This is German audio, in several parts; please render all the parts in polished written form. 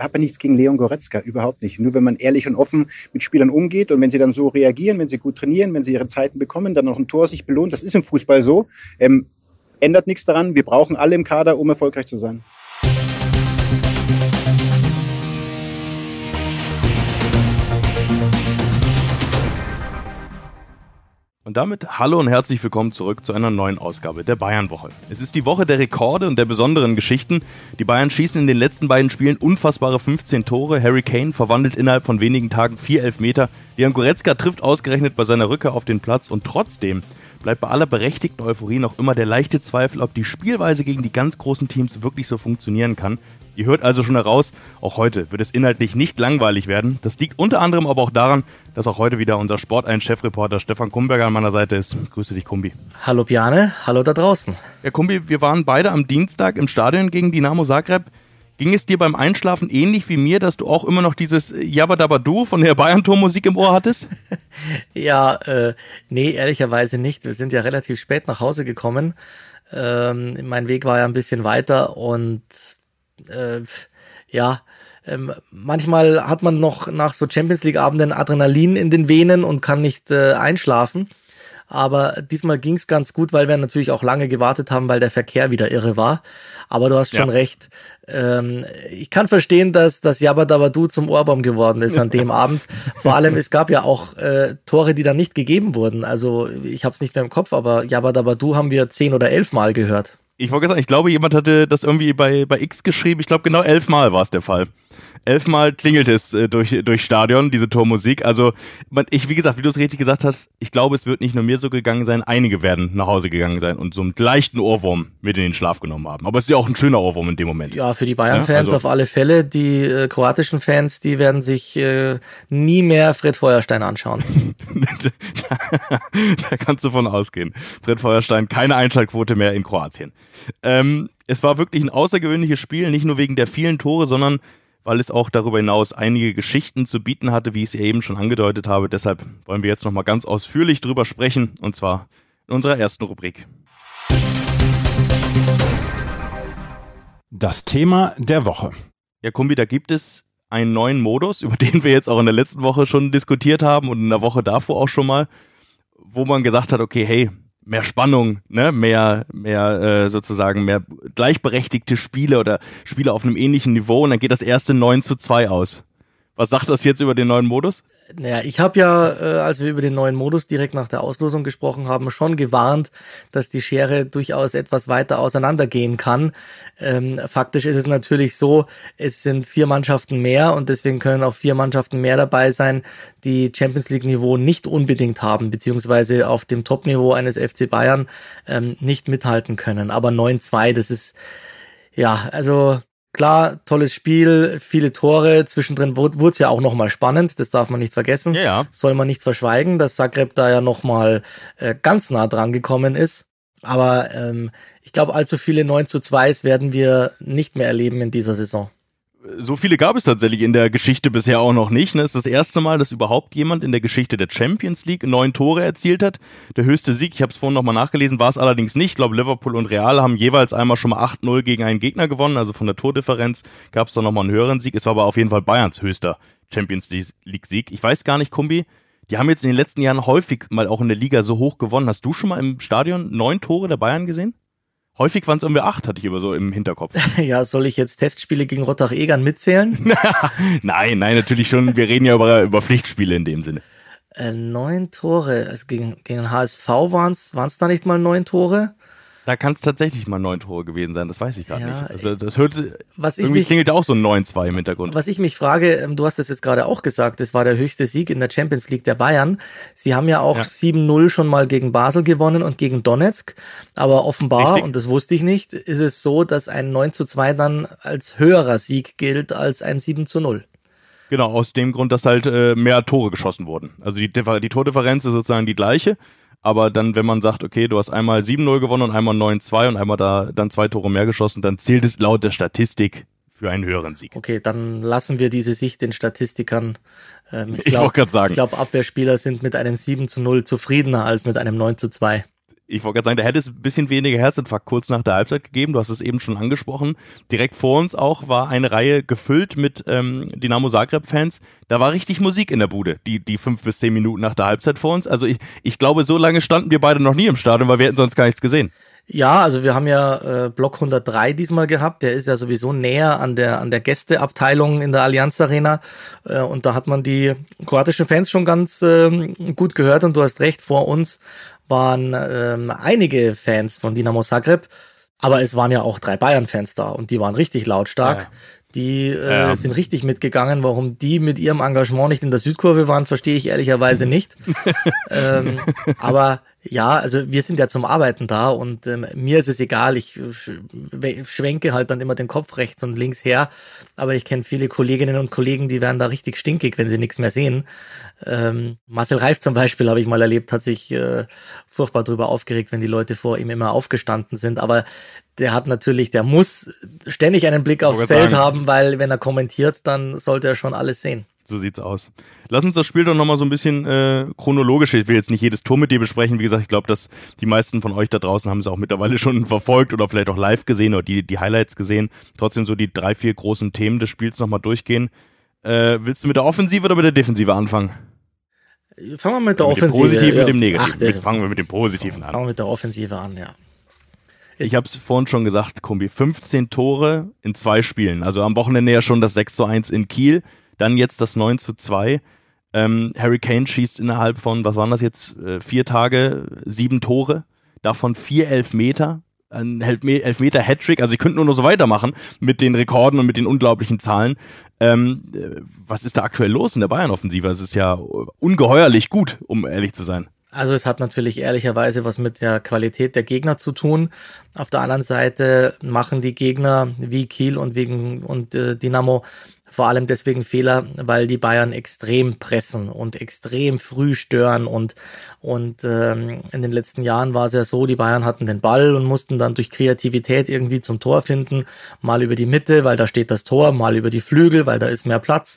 habe nichts gegen Leon Goretzka, überhaupt nicht. Nur wenn man ehrlich und offen mit Spielern umgeht und wenn sie dann so reagieren, wenn sie gut trainieren, wenn sie ihre Zeiten bekommen, dann noch ein Tor sich belohnt, das ist im Fußball so, ändert nichts daran. Wir brauchen alle im Kader, um erfolgreich zu sein. Und damit hallo und herzlich willkommen zurück zu einer neuen Ausgabe der Bayern-Woche. Es ist die Woche der Rekorde und der besonderen Geschichten. Die Bayern schießen in den letzten beiden Spielen unfassbare 15 Tore. Harry Kane verwandelt innerhalb von wenigen Tagen 4 Elfmeter. Leon Goretzka trifft ausgerechnet bei seiner Rückkehr auf den Platz und trotzdem bleibt bei aller berechtigten Euphorie noch immer der leichte Zweifel, ob die Spielweise gegen die ganz großen Teams wirklich so funktionieren kann. Ihr hört also schon heraus, auch heute wird es inhaltlich nicht langweilig werden. Das liegt unter anderem aber auch daran, dass auch heute wieder unser Sport1-Chefreporter Stefan Kumberger an meiner Seite ist. Grüße dich, Kumbi. Hallo Bjarne, hallo da draußen. Ja, Kumbi, wir waren beide am Dienstag im Stadion gegen Dinamo Zagreb. Ging es dir beim Einschlafen ähnlich wie mir, dass du auch immer noch dieses Jabba-Dabba-Du von der Bayern-Tor-Musik im Ohr hattest? Ja, nee, ehrlicherweise nicht. Wir sind ja relativ spät nach Hause gekommen. Mein Weg war ja ein bisschen weiter und manchmal hat man noch nach so Champions-League-Abenden Adrenalin in den Venen und kann nicht einschlafen. Aber diesmal ging es ganz gut, weil wir natürlich auch lange gewartet haben, weil der Verkehr wieder irre war. Aber du hast schon recht. Ich kann verstehen, dass das Jabba Dabba Du zum Ohrwurm geworden ist an dem Abend. Vor allem, es gab ja auch Tore, die dann nicht gegeben wurden. Also ich habe es nicht mehr im Kopf, aber Jabba Dabba Du haben wir 10 oder 11 Mal gehört. Ich wollte sagen, ich glaube, jemand hatte das irgendwie bei X geschrieben. Ich glaube, genau 11 Mal war es der Fall. 11 Mal klingelt es durch Stadion, diese Tormusik. Also, wie gesagt, wie du es richtig gesagt hast, ich glaube, es wird nicht nur mir so gegangen sein, einige werden nach Hause gegangen sein und so einen leichten Ohrwurm mit in den Schlaf genommen haben. Aber es ist ja auch ein schöner Ohrwurm in dem Moment. Ja, für die Bayern-Fans auf alle Fälle. Die kroatischen Fans, die werden sich nie mehr Fred Feuerstein anschauen. Da kannst du von ausgehen. Fred Feuerstein, keine Einschaltquote mehr in Kroatien. Es war wirklich ein außergewöhnliches Spiel, nicht nur wegen der vielen Tore, sondern weil es auch darüber hinaus einige Geschichten zu bieten hatte, wie ich es eben schon angedeutet habe. Deshalb wollen wir jetzt nochmal ganz ausführlich drüber sprechen, und zwar in unserer ersten Rubrik. Das Thema der Woche. Ja, Kumbi, da gibt es einen neuen Modus, über den wir jetzt auch in der letzten Woche schon diskutiert haben und in der Woche davor auch schon mal, wo man gesagt hat, okay, hey, mehr Spannung, ne, mehr gleichberechtigte Spiele oder Spiele auf einem ähnlichen Niveau und dann geht das erste 9:2 aus. Was sagt das jetzt über den neuen Modus? Naja, ich habe ja, als wir über den neuen Modus direkt nach der Auslosung gesprochen haben, schon gewarnt, dass die Schere durchaus etwas weiter auseinandergehen kann. Faktisch ist es natürlich so, es sind 4 Mannschaften mehr und deswegen können auch 4 Mannschaften mehr dabei sein, die Champions-League-Niveau nicht unbedingt haben, beziehungsweise auf dem Top-Niveau eines FC Bayern nicht mithalten können. Aber 9:2, das ist, ja, also klar, tolles Spiel, viele Tore, zwischendrin wurde es ja auch nochmal spannend, das darf man nicht vergessen, Soll man nicht verschweigen, dass Zagreb da ja nochmal ganz nah dran gekommen ist, aber ich glaube, allzu viele 9:2 werden wir nicht mehr erleben in dieser Saison. So viele gab es tatsächlich in der Geschichte bisher auch noch nicht. Es ist das erste Mal, dass überhaupt jemand in der Geschichte der Champions League 9 Tore erzielt hat. Der höchste Sieg, ich habe es vorhin nochmal nachgelesen, war es allerdings nicht. Ich glaube, Liverpool und Real haben jeweils einmal schon mal 8-0 gegen einen Gegner gewonnen. Also von der Tordifferenz gab es da nochmal einen höheren Sieg. Es war aber auf jeden Fall Bayerns höchster Champions League-Sieg. Ich weiß gar nicht, Kumbi, die haben jetzt in den letzten Jahren häufig mal auch in der Liga so hoch gewonnen. Hast du schon mal im Stadion 9 Tore der Bayern gesehen? Häufig waren es irgendwie 8, hatte ich immer so im Hinterkopf. Ja, soll ich jetzt Testspiele gegen Rottach-Egern mitzählen? Nein, natürlich schon. Wir reden ja über Pflichtspiele in dem Sinne. 9 Tore. Also gegen HSV waren's da nicht mal 9 Tore? Da kann es tatsächlich mal 9 Tore gewesen sein, das weiß ich gerade nicht. Also das klingelt auch so ein 9:2 im Hintergrund. Was ich mich frage, du hast es jetzt gerade auch gesagt, das war der höchste Sieg in der Champions League der Bayern. Sie haben ja auch 7:0 schon mal gegen Basel gewonnen und gegen Donetsk. Aber offenbar, und das wusste ich nicht, ist es so, dass ein 9:2 dann als höherer Sieg gilt als ein 7:0. Genau, aus dem Grund, dass halt mehr Tore geschossen wurden. Also die Tordifferenz ist sozusagen die gleiche. Aber dann, wenn man sagt, okay, du hast einmal 7:0 gewonnen und einmal 9:2 und einmal dann 2 Tore mehr geschossen, dann zählt es laut der Statistik für einen höheren Sieg. Okay, dann lassen wir diese Sicht den Statistikern. Ich wollte gerade sagen. Ich glaube, Abwehrspieler sind mit einem 7:0 zufriedener als mit einem 9:2. Ich wollte gerade sagen, da hätte es ein bisschen weniger Herzinfarkt kurz nach der Halbzeit gegeben. Du hast es eben schon angesprochen. Direkt vor uns auch war eine Reihe gefüllt mit Dinamo Zagreb-Fans. Da war richtig Musik in der Bude, die 5 bis 10 Minuten nach der Halbzeit vor uns. Also ich glaube, so lange standen wir beide noch nie im Stadion, weil wir hätten sonst gar nichts gesehen. Ja, also wir haben ja Block 103 diesmal gehabt. Der ist ja sowieso näher an der Gästeabteilung in der Allianz Arena. Und da hat man die kroatischen Fans schon ganz gut gehört. Und du hast recht, vor uns waren einige Fans von Dinamo Zagreb. Aber es waren ja auch 3 Bayern-Fans da und die waren richtig lautstark. Ja. Die sind richtig mitgegangen. Warum die mit ihrem Engagement nicht in der Südkurve waren, verstehe ich ehrlicherweise nicht. Aber ja, also wir sind ja zum Arbeiten da und mir ist es egal, ich schwenke halt dann immer den Kopf rechts und links her, aber ich kenne viele Kolleginnen und Kollegen, die werden da richtig stinkig, wenn sie nichts mehr sehen. Marcel Reif zum Beispiel, habe ich mal erlebt, hat sich furchtbar drüber aufgeregt, wenn die Leute vor ihm immer aufgestanden sind, aber der muss ständig einen Blick aufs Feld haben, weil wenn er kommentiert, dann sollte er schon alles sehen. So sieht's aus. Lass uns das Spiel doch nochmal so ein bisschen chronologisch, ich will jetzt nicht jedes Tor mit dir besprechen, wie gesagt, ich glaube, dass die meisten von euch da draußen haben es auch mittlerweile schon verfolgt oder vielleicht auch live gesehen oder die Highlights gesehen. Trotzdem so die 3, 4 großen Themen des Spiels nochmal durchgehen. Willst du mit der Offensive oder mit der Defensive anfangen? Fangen wir mit der Offensive. Mit dem Positiven, mit dem Negativen. Fangen wir mit dem Positiven an. Fangen wir mit der Offensive an, ja. Ich habe es vorhin schon gesagt, Kumbi, 15 Tore in 2 Spielen. Also am Wochenende ja schon das 6:1 in Kiel. Dann jetzt das 9:2. Harry Kane schießt innerhalb von, was waren das jetzt, 4 Tage, 7 Tore, davon 4 Elfmeter, ein Elfmeter-Hattrick, also ich könnte nur noch so weitermachen mit den Rekorden und mit den unglaublichen Zahlen. Was ist da aktuell los in der Bayern-Offensive? Es ist ja ungeheuerlich gut, um ehrlich zu sein. Also es hat natürlich ehrlicherweise was mit der Qualität der Gegner zu tun. Auf der anderen Seite machen die Gegner wie Kiel und Dinamo vor allem deswegen Fehler, weil die Bayern extrem pressen und extrem früh stören und in den letzten Jahren war es ja so, die Bayern hatten den Ball und mussten dann durch Kreativität irgendwie zum Tor finden, mal über die Mitte, weil da steht das Tor, mal über die Flügel, weil da ist mehr Platz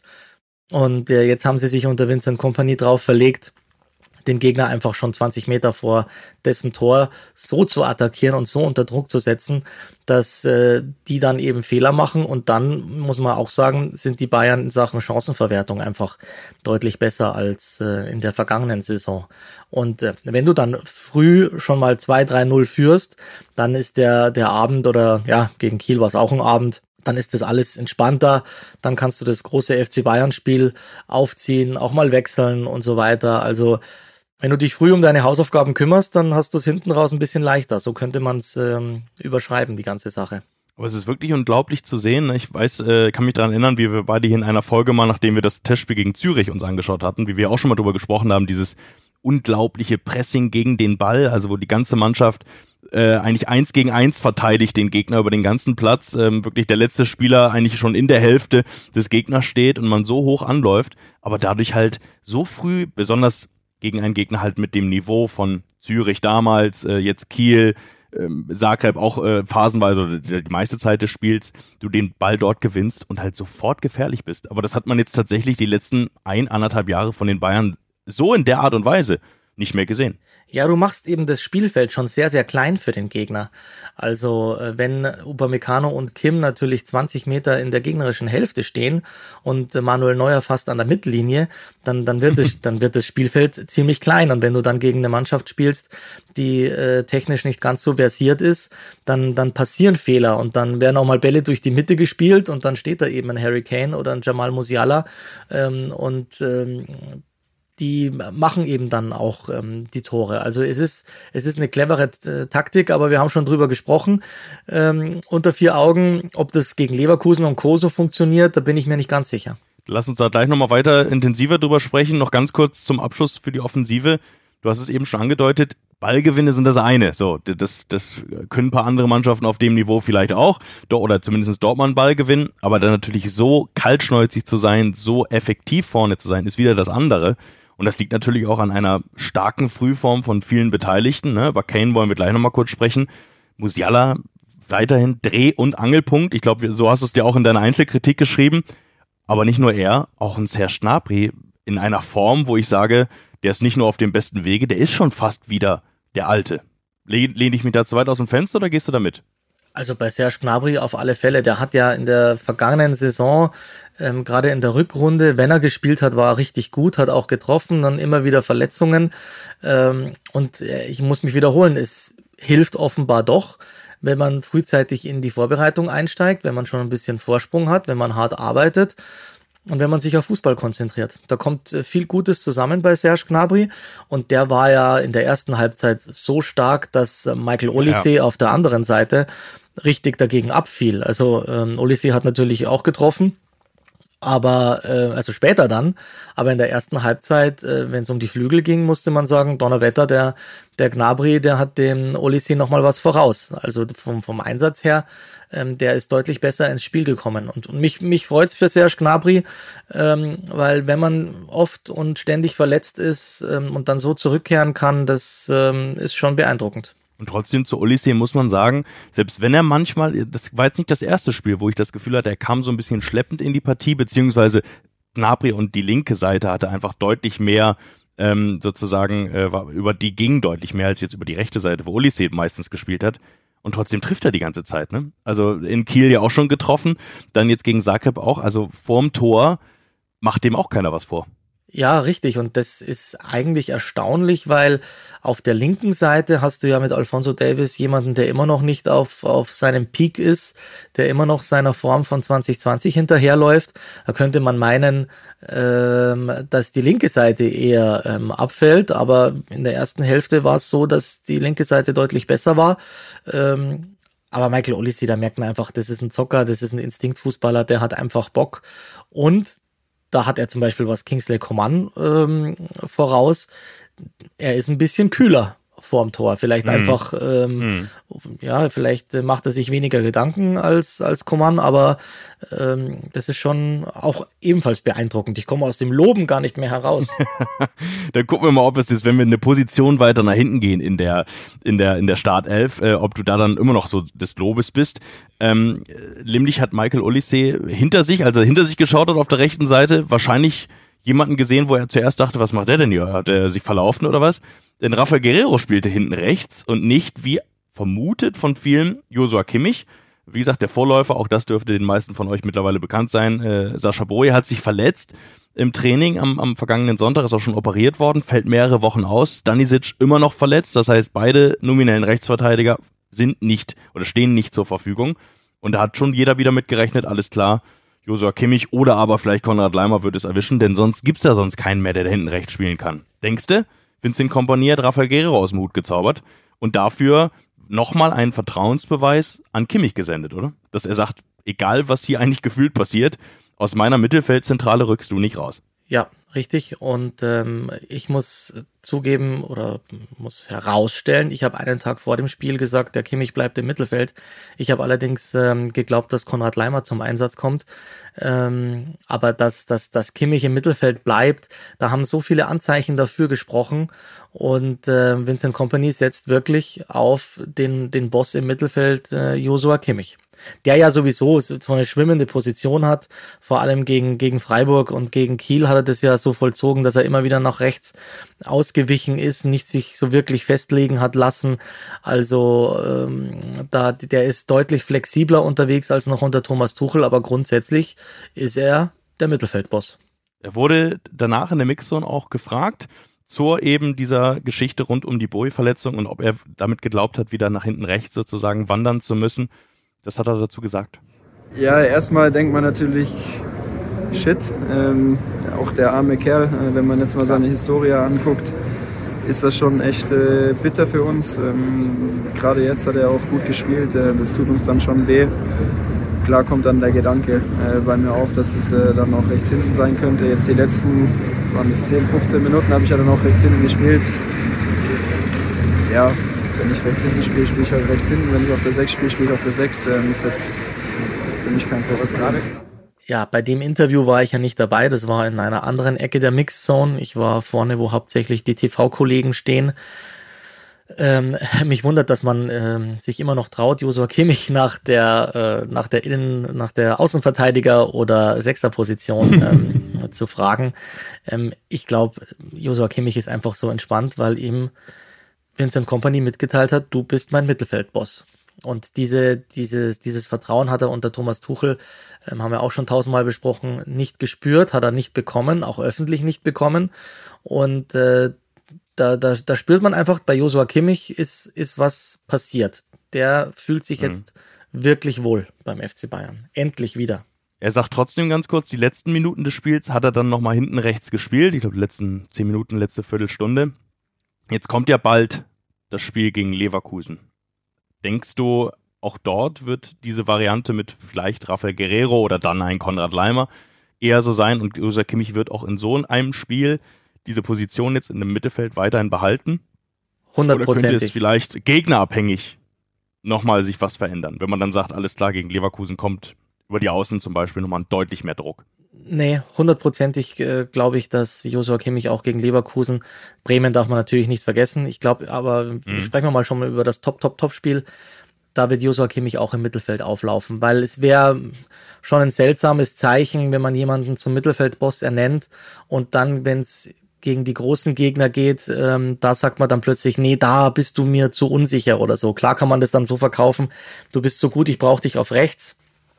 und jetzt haben sie sich unter Vincent Kompany drauf verlegt, den Gegner einfach schon 20 Meter vor dessen Tor so zu attackieren und so unter Druck zu setzen, dass die dann eben Fehler machen und dann, muss man auch sagen, sind die Bayern in Sachen Chancenverwertung einfach deutlich besser als in der vergangenen Saison. Und wenn du dann früh schon mal 2-3-0 führst, dann ist der Abend oder ja, gegen Kiel war es auch ein Abend, dann ist das alles entspannter, dann kannst du das große FC Bayern-Spiel aufziehen, auch mal wechseln und so weiter. Also wenn du dich früh um deine Hausaufgaben kümmerst, dann hast du es hinten raus ein bisschen leichter. So könnte man es überschreiben, die ganze Sache. Aber es ist wirklich unglaublich zu sehen. Ich weiß, kann mich daran erinnern, wie wir beide hier in einer Folge mal, nachdem wir das Testspiel gegen Zürich uns angeschaut hatten, wie wir auch schon mal drüber gesprochen haben, dieses unglaubliche Pressing gegen den Ball, also wo die ganze Mannschaft eigentlich 1 gegen 1 verteidigt den Gegner über den ganzen Platz, wirklich der letzte Spieler eigentlich schon in der Hälfte des Gegners steht und man so hoch anläuft, aber dadurch halt so früh, besonders gegen einen Gegner halt mit dem Niveau von Zürich damals, jetzt Kiel, Zagreb auch phasenweise oder die meiste Zeit des Spiels, du den Ball dort gewinnst und halt sofort gefährlich bist. Aber das hat man jetzt tatsächlich die letzten 1,5 Jahre von den Bayern so in der Art und Weise nicht mehr gesehen. Ja, du machst eben das Spielfeld schon sehr, sehr klein für den Gegner. Also wenn Upamecano und Kim natürlich 20 Meter in der gegnerischen Hälfte stehen und Manuel Neuer fast an der Mittellinie, dann wird das Spielfeld ziemlich klein. Und wenn du dann gegen eine Mannschaft spielst, die technisch nicht ganz so versiert ist, dann passieren Fehler und dann werden auch mal Bälle durch die Mitte gespielt und dann steht da eben ein Harry Kane oder ein Jamal Musiala die machen eben dann auch die Tore. Also es ist eine clevere Taktik, aber wir haben schon drüber gesprochen. Unter 4 Augen, ob das gegen Leverkusen und Co. so funktioniert, da bin ich mir nicht ganz sicher. Lass uns da gleich nochmal weiter intensiver drüber sprechen. Noch ganz kurz zum Abschluss für die Offensive. Du hast es eben schon angedeutet, Ballgewinne sind das eine. So, das können ein paar andere Mannschaften auf dem Niveau vielleicht auch, oder zumindest Dortmund Ball gewinnen, aber dann natürlich so kaltschnäuzig zu sein, so effektiv vorne zu sein, ist wieder das andere. Und das liegt natürlich auch an einer starken Frühform von vielen Beteiligten. Ne? Über Kane wollen wir gleich nochmal kurz sprechen. Musiala weiterhin Dreh- und Angelpunkt. Ich glaube, so hast du es dir auch in deiner Einzelkritik geschrieben. Aber nicht nur er, auch ein Serge Gnabry in einer Form, wo ich sage, der ist nicht nur auf dem besten Wege, der ist schon fast wieder der Alte. Lehne ich mich da zu weit aus dem Fenster oder gehst du da mit? Also bei Serge Gnabry auf alle Fälle. Der hat ja in der vergangenen Saison, gerade in der Rückrunde, wenn er gespielt hat, war er richtig gut, hat auch getroffen, dann immer wieder Verletzungen. Und ich muss mich wiederholen, es hilft offenbar doch, wenn man frühzeitig in die Vorbereitung einsteigt, wenn man schon ein bisschen Vorsprung hat, wenn man hart arbeitet. Und wenn man sich auf Fußball konzentriert. Da kommt viel Gutes zusammen bei Serge Gnabry. Und der war ja in der ersten Halbzeit so stark, dass Michael Olise auf der anderen Seite richtig dagegen abfiel. Also Olise hat natürlich auch getroffen, aber also später dann. Aber in der ersten Halbzeit, wenn es um die Flügel ging, musste man sagen, Donnerwetter, der Gnabry, der hat dem Olise nochmal was voraus. Also vom Einsatz her, der ist deutlich besser ins Spiel gekommen. Und mich freut's für Serge Gnabry, weil wenn man oft und ständig verletzt ist und dann so zurückkehren kann, das ist schon beeindruckend. Und trotzdem zu Olise muss man sagen, selbst wenn er manchmal, das war jetzt nicht das erste Spiel, wo ich das Gefühl hatte, er kam so ein bisschen schleppend in die Partie, beziehungsweise Gnabry und die linke Seite hatte einfach deutlich mehr über die ging deutlich mehr als jetzt über die rechte Seite, wo Olise meistens gespielt hat. Und trotzdem trifft er die ganze Zeit, ne? Also in Kiel ja auch schon getroffen, dann jetzt gegen Zagreb auch, also vorm Tor macht dem auch keiner was vor. Ja, richtig. Und das ist eigentlich erstaunlich, weil auf der linken Seite hast du ja mit Alphonso Davies jemanden, der immer noch nicht auf seinem Peak ist, der immer noch seiner Form von 2020 hinterherläuft. Da könnte man meinen, dass die linke Seite eher abfällt, aber in der ersten Hälfte war es so, dass die linke Seite deutlich besser war. Aber Michael Olise, da merkt man einfach, das ist ein Zocker, das ist ein Instinktfußballer, der hat einfach Bock. Und da hat er zum Beispiel was Kingsley Coman voraus. Er ist ein bisschen kühler vorm Tor. Vielleicht einfach, vielleicht macht er sich weniger Gedanken als Coman, aber das ist schon auch ebenfalls beeindruckend. Ich komme aus dem Loben gar nicht mehr heraus. Dann gucken wir mal, ob es jetzt, wenn wir eine Position weiter nach hinten gehen in der Startelf, ob du da dann immer noch so des Lobes bist. Nämlich hat Michael Olise hinter sich geschaut hat auf der rechten Seite, wahrscheinlich jemanden gesehen, wo er zuerst dachte, was macht der denn hier? Hat er sich verlaufen oder was? Denn Rafael Guerreiro spielte hinten rechts und nicht, wie vermutet von vielen, Joshua Kimmich. Wie gesagt, der Vorläufer, auch das dürfte den meisten von euch mittlerweile bekannt sein. Sascha Boye hat sich verletzt im Training am vergangenen Sonntag, ist auch schon operiert worden, fällt mehrere Wochen aus. Stanisic immer noch verletzt, das heißt, beide nominellen Rechtsverteidiger sind nicht oder stehen nicht zur Verfügung. Und da hat schon jeder wieder mitgerechnet, alles klar, Joshua Kimmich oder aber vielleicht Konrad Laimer wird es erwischen, denn sonst gibt's ja sonst keinen mehr, der da hinten rechts spielen kann. Denkst du? Vincent Kompany hat Rafael Guerreiro aus dem Hut gezaubert und dafür nochmal einen Vertrauensbeweis an Kimmich gesendet, oder? Dass er sagt, egal was hier eigentlich gefühlt passiert, aus meiner Mittelfeldzentrale rückst du nicht raus. Ja, richtig. Und ich muss zugeben oder muss herausstellen, ich habe einen Tag vor dem Spiel gesagt, der Kimmich bleibt im Mittelfeld. Ich habe allerdings geglaubt, dass Konrad Laimer zum Einsatz kommt. Aber dass Kimmich im Mittelfeld bleibt, da haben so viele Anzeichen dafür gesprochen. Und Vincent Kompany setzt wirklich auf den Boss im Mittelfeld, Joshua Kimmich. Der ja sowieso so eine schwimmende Position hat, vor allem gegen Freiburg und gegen Kiel hat er das ja so vollzogen, dass er immer wieder nach rechts ausgewichen ist, nicht sich so wirklich festlegen hat lassen. Also der ist deutlich flexibler unterwegs als noch unter Thomas Tuchel, aber grundsätzlich ist er der Mittelfeldboss. Er wurde danach in der Mixzone auch gefragt zur eben dieser Geschichte rund um die Bowie-Verletzung und ob er damit geglaubt hat, wieder nach hinten rechts sozusagen wandern zu müssen. Das hat er dazu gesagt. Ja, erstmal denkt man natürlich, shit, auch der arme Kerl, wenn man jetzt mal seine Historie anguckt, ist das schon echt bitter für uns. Gerade jetzt hat er auch gut gespielt, das tut uns dann schon weh. Klar kommt dann der Gedanke bei mir auf, dass es dann auch rechts hinten sein könnte. Jetzt die letzten, das waren bis 10, 15 Minuten, habe ich ja dann auch rechts hinten gespielt. Ja, wenn ich rechts hinten spiele, spiele ich halt rechts hinten. Wenn ich auf der 6 spiele, spiele ich auf der 6. Ist jetzt für mich kein großes Thema. Ja, bei dem Interview war ich ja nicht dabei. Das war in einer anderen Ecke der Mixzone. Ich war vorne, wo hauptsächlich die TV-Kollegen stehen. Mich wundert, dass man sich immer noch traut, Joshua Kimmich nach der Außenverteidiger- oder Sechserposition zu fragen. Ich glaube, Joshua Kimmich ist einfach so entspannt, weil ihm Vincent Kompany mitgeteilt hat, du bist mein Mittelfeldboss. Und dieses Vertrauen hat er unter Thomas Tuchel, haben wir auch schon 1000-mal besprochen, nicht gespürt, hat er nicht bekommen, auch öffentlich nicht bekommen. Und da spürt man einfach, bei Joshua Kimmich ist was passiert. Der fühlt sich jetzt wirklich wohl beim FC Bayern. Endlich wieder. Er sagt trotzdem ganz kurz, die letzten Minuten des Spiels hat er dann nochmal hinten rechts gespielt. Ich glaube, die letzten 10 Minuten, letzte Viertelstunde. Jetzt kommt ja bald das Spiel gegen Leverkusen. Denkst du, auch dort wird diese Variante mit vielleicht Rafael Guerreiro oder dann ein Konrad Laimer eher so sein und Joshua Kimmich wird auch in so einem Spiel diese Position jetzt in dem Mittelfeld weiterhin behalten? 100%. Oder könnte es vielleicht gegnerabhängig nochmal sich was verändern, wenn man dann sagt, alles klar, gegen Leverkusen kommt über die Außen zum Beispiel nochmal deutlich mehr Druck? Nee, 100%ig glaube ich, dass Joshua Kimmich auch gegen Leverkusen, Bremen darf man natürlich nicht vergessen, ich glaube, aber sprechen wir mal schon mal über das Top-Spiel, da wird Joshua Kimmich auch im Mittelfeld auflaufen, weil es wäre schon ein seltsames Zeichen, wenn man jemanden zum Mittelfeldboss ernennt und dann, wenn es gegen die großen Gegner geht, da sagt man dann plötzlich, nee, da bist du mir zu unsicher oder so. Klar kann man das dann so verkaufen, du bist so gut, ich brauche dich auf rechts.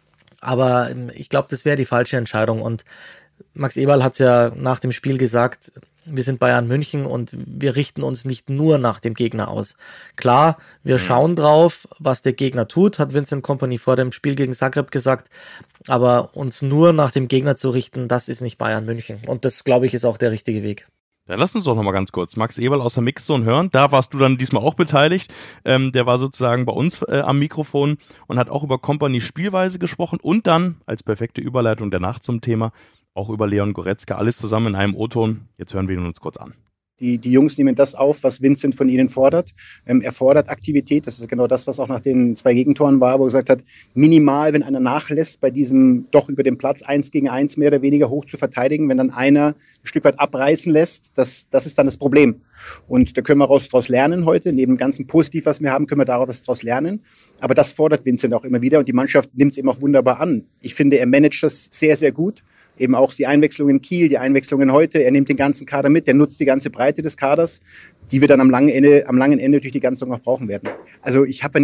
Aber ich glaube, das wäre die falsche Entscheidung. Und Max Eberl hat es ja nach dem Spiel gesagt, wir sind Bayern München und wir richten uns nicht nur nach dem Gegner aus. Klar, wir schauen drauf, was der Gegner tut, hat Vincent Kompany vor dem Spiel gegen Zagreb gesagt. Aber uns nur nach dem Gegner zu richten, das ist nicht Bayern München. Und das, glaube ich, ist auch der richtige Weg. Dann lass uns doch nochmal ganz kurz Max Eberl aus der Mixzone hören. Da warst du dann diesmal auch beteiligt. Der war sozusagen bei uns am Mikrofon und hat auch über Kompanys Spielweise gesprochen und dann als perfekte Überleitung danach zum Thema auch über Leon Goretzka. Alles zusammen in einem O-Ton. Jetzt hören wir ihn uns kurz an. Die Jungs nehmen das auf, was Vincent von ihnen fordert. Er fordert Aktivität. Das ist genau das, was auch nach den 2 Gegentoren war, wo er gesagt hat, minimal, wenn einer nachlässt, bei diesem doch über dem Platz 1 gegen 1 mehr oder weniger hoch zu verteidigen, wenn dann einer ein Stück weit abreißen lässt, das ist dann das Problem. Und da können wir daraus lernen heute. Neben dem ganzen Positiv, was wir haben, können wir daraus lernen. Aber das fordert Vincent auch immer wieder und die Mannschaft nimmt es eben auch wunderbar an. Ich finde, er managt das sehr, sehr gut. Eben auch die Einwechslungen in Kiel, die Einwechslungen heute. Er nimmt den ganzen Kader mit, er nutzt die ganze Breite des Kaders, die wir dann am langen Ende durch die ganze Saison auch brauchen werden. Also ich habe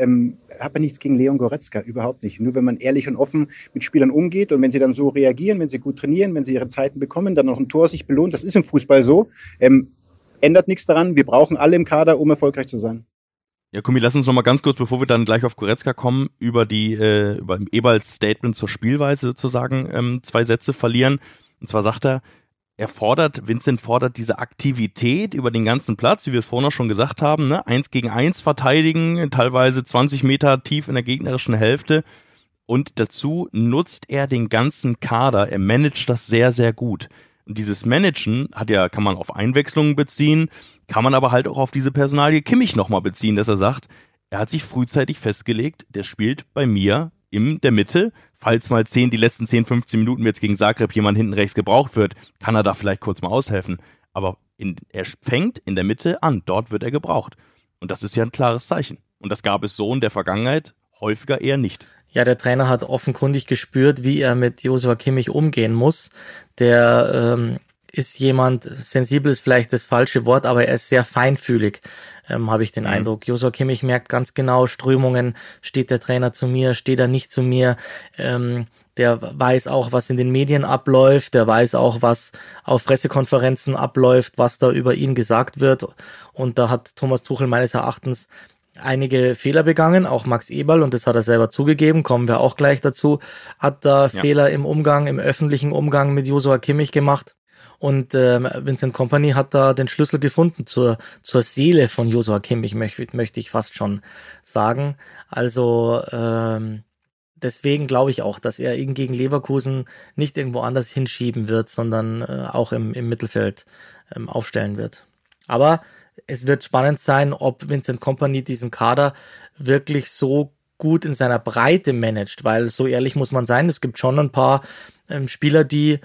ja nichts gegen Leon Goretzka, überhaupt nicht. Nur wenn man ehrlich und offen mit Spielern umgeht und wenn sie dann so reagieren, wenn sie gut trainieren, wenn sie ihre Zeiten bekommen, dann noch ein Tor sich belohnt, das ist im Fußball so, ändert nichts daran. Wir brauchen alle im Kader, um erfolgreich zu sein. Ja, Kumi, lass uns noch mal ganz kurz, bevor wir dann gleich auf Goretzka kommen, über Eberls Statement zur Spielweise sozusagen 2 Sätze verlieren. Und zwar sagt er, Vincent fordert diese Aktivität über den ganzen Platz, wie wir es vorhin auch schon gesagt haben, ne? 1 gegen 1 verteidigen, teilweise 20 Meter tief in der gegnerischen Hälfte. Und dazu nutzt er den ganzen Kader. Er managt das sehr, sehr gut. Und dieses Managen kann man auf Einwechslungen beziehen, kann man aber halt auch auf diese Personalie Kimmich nochmal beziehen, dass er sagt, er hat sich frühzeitig festgelegt, der spielt bei mir in der Mitte, falls mal die letzten 10, 15 Minuten jetzt gegen Zagreb jemand hinten rechts gebraucht wird, kann er da vielleicht kurz mal aushelfen. Aber er fängt in der Mitte an, dort wird er gebraucht. Und das ist ja ein klares Zeichen. Und das gab es so in der Vergangenheit häufiger eher nicht. Ja, der Trainer hat offenkundig gespürt, wie er mit Joshua Kimmich umgehen muss. Der ist jemand, sensibel ist vielleicht das falsche Wort, aber er ist sehr feinfühlig, habe ich den Eindruck. Joshua Kimmich merkt ganz genau Strömungen, steht der Trainer zu mir, steht er nicht zu mir. Der weiß auch, was in den Medien abläuft, der weiß auch, was auf Pressekonferenzen abläuft, was da über ihn gesagt wird. Und da hat Thomas Tuchel meines Erachtens einige Fehler begangen, auch Max Eberl, und das hat er selber zugegeben, kommen wir auch gleich dazu, hat da Fehler im öffentlichen Umgang mit Joshua Kimmich gemacht. Und Vincent Kompany hat da den Schlüssel gefunden zur Seele von Joshua Kimmich, möchte ich fast schon sagen. Also deswegen glaube ich auch, dass er ihn gegen Leverkusen nicht irgendwo anders hinschieben wird, sondern auch im Mittelfeld aufstellen wird. Aber es wird spannend sein, ob Vincent Kompany diesen Kader wirklich so gut in seiner Breite managt, weil so ehrlich muss man sein, es gibt schon ein paar Spieler, die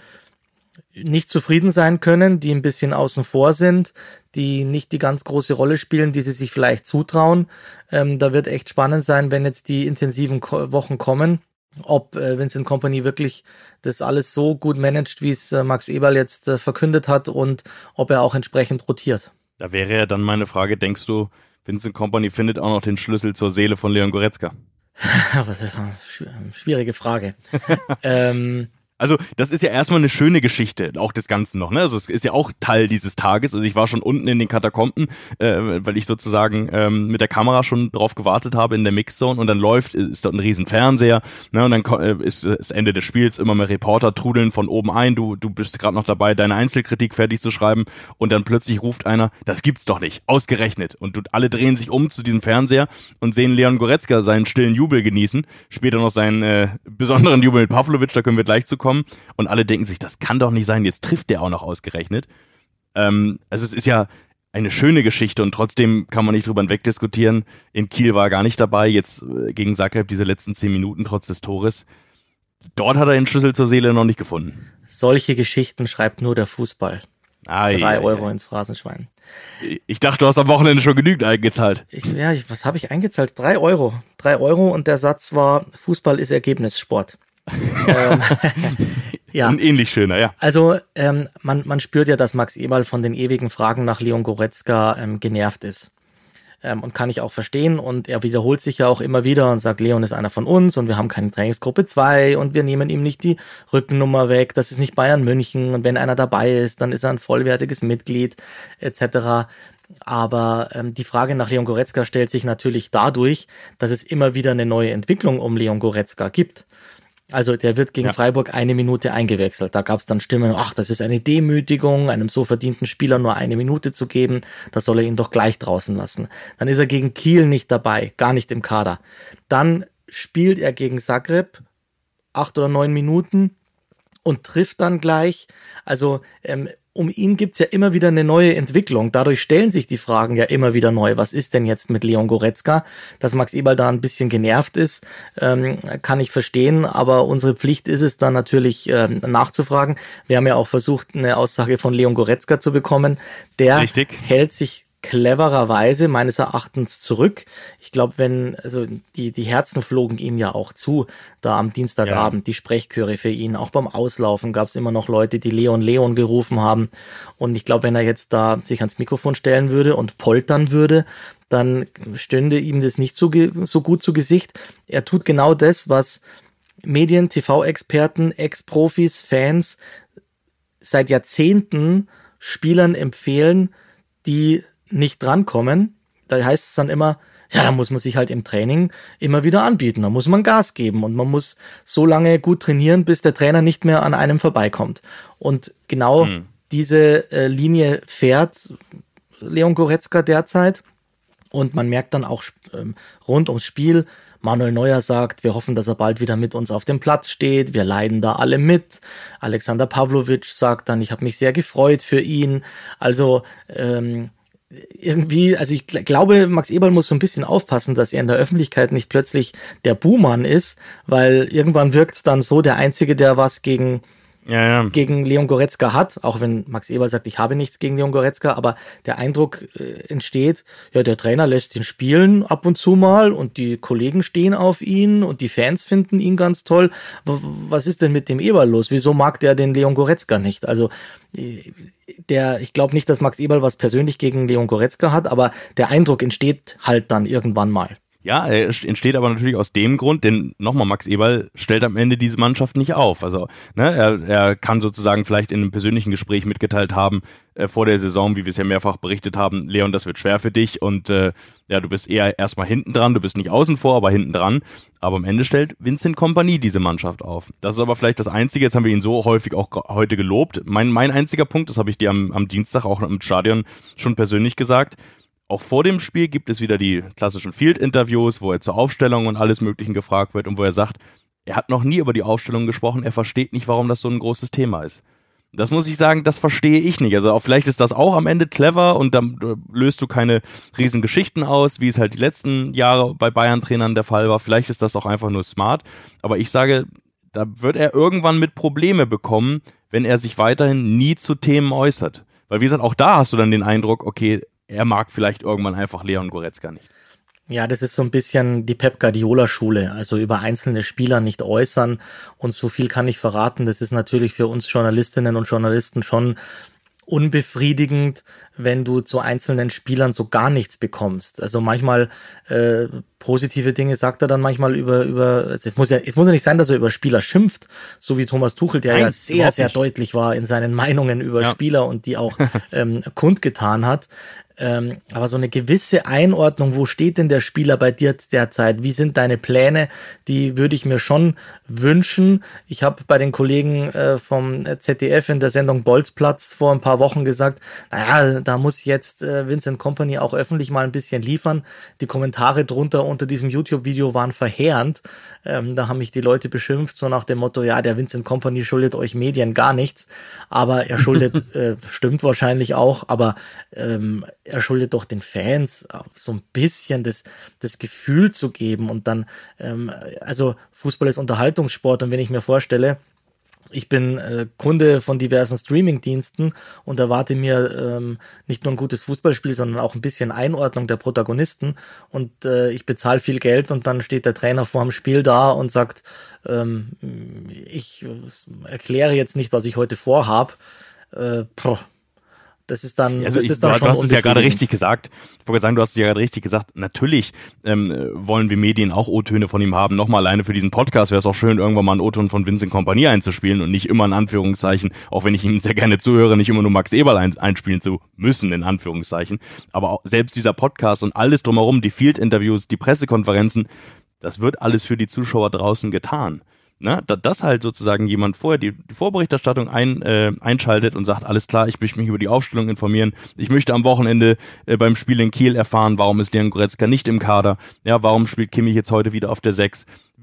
nicht zufrieden sein können, die ein bisschen außen vor sind, die nicht die ganz große Rolle spielen, die sie sich vielleicht zutrauen. Da wird echt spannend sein, wenn jetzt die intensiven Wochen kommen, ob Vincent Kompany wirklich das alles so gut managt, wie es Max Eberl jetzt verkündet hat und ob er auch entsprechend rotiert. Da wäre ja dann meine Frage, denkst du, Vincent Kompany findet auch noch den Schlüssel zur Seele von Leon Goretzka? Was ist eine schwierige Frage. Also das ist ja erstmal eine schöne Geschichte, auch des Ganzen noch, ne? Also es ist ja auch Teil dieses Tages. Also ich war schon unten in den Katakomben, weil ich sozusagen mit der Kamera schon drauf gewartet habe in der Mixzone und dann ist dort ein riesen Fernseher, ne? Und dann ist das Ende des Spiels, immer mehr Reporter trudeln von oben ein, du bist gerade noch dabei, deine Einzelkritik fertig zu schreiben und dann plötzlich ruft einer, das gibt's doch nicht, ausgerechnet. Und alle drehen sich um zu diesem Fernseher und sehen Leon Goretzka seinen stillen Jubel genießen, später noch seinen besonderen Jubel mit Pavlovic, da können wir gleich zu kommen. Und alle denken sich, das kann doch nicht sein, jetzt trifft der auch noch ausgerechnet. Also es ist ja eine schöne Geschichte und trotzdem kann man nicht drüber hinwegdiskutieren. In Kiel war er gar nicht dabei, jetzt gegen Zagreb diese letzten 10 Minuten trotz des Tores. Dort hat er den Schlüssel zur Seele noch nicht gefunden. Solche Geschichten schreibt nur der Fußball. 3 Euro ins Phrasenschwein. Ich dachte, du hast am Wochenende schon genügend eingezahlt. Was habe ich eingezahlt? 3 Euro. 3 Euro und der Satz war, Fußball ist Ergebnissport. Ja. Ähnlich schöner, ja. Also man spürt ja, dass Max Eberl von den ewigen Fragen nach Leon Goretzka genervt ist. Und kann ich auch verstehen. Und er wiederholt sich ja auch immer wieder und sagt, Leon ist einer von uns und wir haben keine Trainingsgruppe 2 und wir nehmen ihm nicht die Rückennummer weg. Das ist nicht Bayern München und wenn einer dabei ist, dann ist er ein vollwertiges Mitglied etc. Aber die Frage nach Leon Goretzka stellt sich natürlich dadurch, dass es immer wieder eine neue Entwicklung um Leon Goretzka gibt. Also der wird gegen Freiburg 1 Minute eingewechselt. Da gab es dann Stimmen, ach, das ist eine Demütigung, einem so verdienten Spieler nur 1 Minute zu geben, da soll er ihn doch gleich draußen lassen. Dann ist er gegen Kiel nicht dabei, gar nicht im Kader. Dann spielt er gegen Zagreb 8 oder 9 Minuten und trifft dann gleich. Also um ihn gibt's ja immer wieder eine neue Entwicklung. Dadurch stellen sich die Fragen ja immer wieder neu. Was ist denn jetzt mit Leon Goretzka? Dass Max Eberl da ein bisschen genervt ist, kann ich verstehen. Aber unsere Pflicht ist es dann natürlich nachzufragen. Wir haben ja auch versucht, eine Aussage von Leon Goretzka zu bekommen. Der hält sich clevererweise meines Erachtens zurück. Ich glaube, die Herzen flogen ihm ja auch zu, da am Dienstagabend, die Sprechchöre für ihn. Auch beim Auslaufen gab es immer noch Leute, die Leon, Leon gerufen haben. Und ich glaube, wenn er jetzt da sich ans Mikrofon stellen würde und poltern würde, dann stünde ihm das nicht so gut zu Gesicht. Er tut genau das, was Medien, TV-Experten, Ex-Profis, Fans seit Jahrzehnten Spielern empfehlen, die nicht drankommen. Da heißt es dann immer, ja, da muss man sich halt im Training immer wieder anbieten. Da muss man Gas geben und man muss so lange gut trainieren, bis der Trainer nicht mehr an einem vorbeikommt. Und genau diese Linie fährt Leon Goretzka derzeit. Und man merkt dann auch rund ums Spiel, Manuel Neuer sagt, wir hoffen, dass er bald wieder mit uns auf dem Platz steht. Wir leiden da alle mit. Alexander Pavlovic sagt dann, ich habe mich sehr gefreut für ihn. Also irgendwie, also ich glaube, Max Eberl muss so ein bisschen aufpassen, dass er in der Öffentlichkeit nicht plötzlich der Buhmann ist, weil irgendwann wirkt es dann so, der Einzige, der was gegen Leon Goretzka hat, auch wenn Max Eberl sagt, ich habe nichts gegen Leon Goretzka, aber der Eindruck entsteht, ja, der Trainer lässt ihn spielen ab und zu mal und die Kollegen stehen auf ihn und die Fans finden ihn ganz toll. Was ist denn mit dem Eberl los? Wieso mag der den Leon Goretzka nicht? Also ich glaube nicht, dass Max Eberl was persönlich gegen Leon Goretzka hat, aber der Eindruck entsteht halt dann irgendwann mal. Ja, er entsteht aber natürlich aus dem Grund, denn nochmal, Max Eberl stellt am Ende diese Mannschaft nicht auf. Also er kann sozusagen vielleicht in einem persönlichen Gespräch mitgeteilt haben, vor der Saison, wie wir es ja mehrfach berichtet haben, Leon, das wird schwer für dich und du bist eher erstmal hinten dran, du bist nicht außen vor, aber hinten dran. Aber am Ende stellt Vincent Kompany diese Mannschaft auf. Das ist aber vielleicht das Einzige, jetzt haben wir ihn so häufig auch heute gelobt. Mein einziger Punkt, das habe ich dir am Dienstag auch im Stadion schon persönlich gesagt, auch vor dem Spiel gibt es wieder die klassischen Field-Interviews, wo er zur Aufstellung und alles Möglichen gefragt wird und wo er sagt, er hat noch nie über die Aufstellung gesprochen, er versteht nicht, warum das so ein großes Thema ist. Das muss ich sagen, das verstehe ich nicht. Also vielleicht ist das auch am Ende clever und dann löst du keine riesen Geschichten aus, wie es halt die letzten Jahre bei Bayern-Trainern der Fall war. Vielleicht ist das auch einfach nur smart. Aber ich sage, da wird er irgendwann mit Probleme bekommen, wenn er sich weiterhin nie zu Themen äußert. Weil wie gesagt, auch da hast du dann den Eindruck, okay, er mag vielleicht irgendwann einfach Leon Goretzka nicht. Ja, das ist so ein bisschen die Pep-Guardiola-Schule, also über einzelne Spieler nicht äußern und so viel kann ich verraten. Das ist natürlich für uns Journalistinnen und Journalisten schon unbefriedigend, wenn du zu einzelnen Spielern so gar nichts bekommst. Also manchmal positive Dinge sagt er dann manchmal über es muss ja nicht sein, dass er über Spieler schimpft, so wie Thomas Tuchel, der ja sehr, sehr deutlich war in seinen Meinungen über Spieler und die auch kundgetan hat. Aber so eine gewisse Einordnung, wo steht denn der Spieler bei dir derzeit? Wie sind deine Pläne? Die würde ich mir schon wünschen. Ich habe bei den Kollegen vom ZDF in der Sendung Bolzplatz vor ein paar Wochen gesagt, naja, da muss jetzt Vincent Kompany auch öffentlich mal ein bisschen liefern. Die Kommentare drunter unter diesem YouTube-Video waren verheerend. Da haben mich die Leute beschimpft, so nach dem Motto, ja, der Vincent Kompany schuldet euch Medien gar nichts. Aber er schuldet, stimmt wahrscheinlich auch, aber er schuldet doch den Fans so ein bisschen das Gefühl zu geben und dann, also Fußball ist Unterhaltungssport und wenn ich mir vorstelle, ich bin Kunde von diversen Streaming-Diensten und erwarte mir nicht nur ein gutes Fußballspiel, sondern auch ein bisschen Einordnung der Protagonisten und ich bezahle viel Geld und dann steht der Trainer vor dem Spiel da und sagt, ich erkläre jetzt nicht, was ich heute vorhab. Das ist dann, also das ist dann du schon hast es ja gerade richtig gesagt. Ich wollte sagen, du hast es ja gerade richtig gesagt. Natürlich wollen wir Medien auch O-Töne von ihm haben. Nochmal alleine für diesen Podcast wäre es auch schön, irgendwann mal einen O-Ton von Vincent Kompany einzuspielen und nicht immer in Anführungszeichen, auch wenn ich ihm sehr gerne zuhöre, nicht immer nur Max Eberl einspielen zu müssen, in Anführungszeichen. Aber auch selbst dieser Podcast und alles drumherum, die Field-Interviews, die Pressekonferenzen, das wird alles für die Zuschauer draußen getan. Ne, dass halt sozusagen jemand vorher die Vorberichterstattung einschaltet und sagt, alles klar, ich möchte mich über die Aufstellung informieren, ich möchte am Wochenende beim Spiel in Kiel erfahren, warum ist Leon Goretzka nicht im Kader, ja, warum spielt Kimmich jetzt heute wieder auf der 6,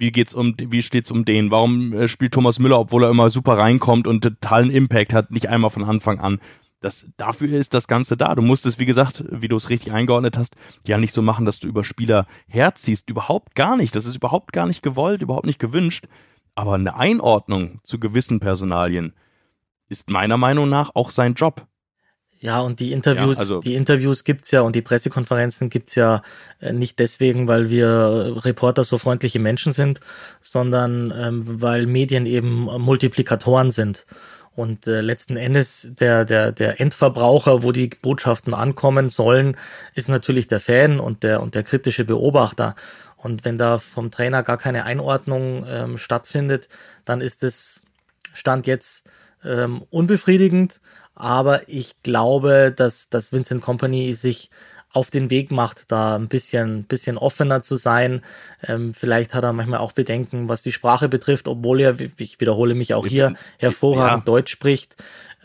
wie steht's um den, warum spielt Thomas Müller, obwohl er immer super reinkommt und totalen Impact hat, nicht einmal von Anfang an. Dafür ist das Ganze da. Du musst es, wie gesagt, wie du es richtig eingeordnet hast, ja nicht so machen, dass du über Spieler herziehst, überhaupt gar nicht, das ist überhaupt gar nicht gewollt, überhaupt nicht gewünscht. Aber eine Einordnung zu gewissen Personalien ist meiner Meinung nach auch sein Job. Ja, und die Interviews gibt's ja und die Pressekonferenzen gibt's ja nicht deswegen, weil wir Reporter so freundliche Menschen sind, sondern weil Medien eben Multiplikatoren sind. Und letzten Endes der Endverbraucher, wo die Botschaften ankommen sollen, ist natürlich der Fan und der kritische Beobachter. Und wenn da vom Trainer gar keine Einordnung stattfindet, dann ist es Stand jetzt unbefriedigend. Aber ich glaube, dass Vincent Kompany sich auf den Weg macht, da ein bisschen offener zu sein. Vielleicht hat er manchmal auch Bedenken, was die Sprache betrifft, obwohl er, ich wiederhole mich auch hier, hervorragend Deutsch spricht.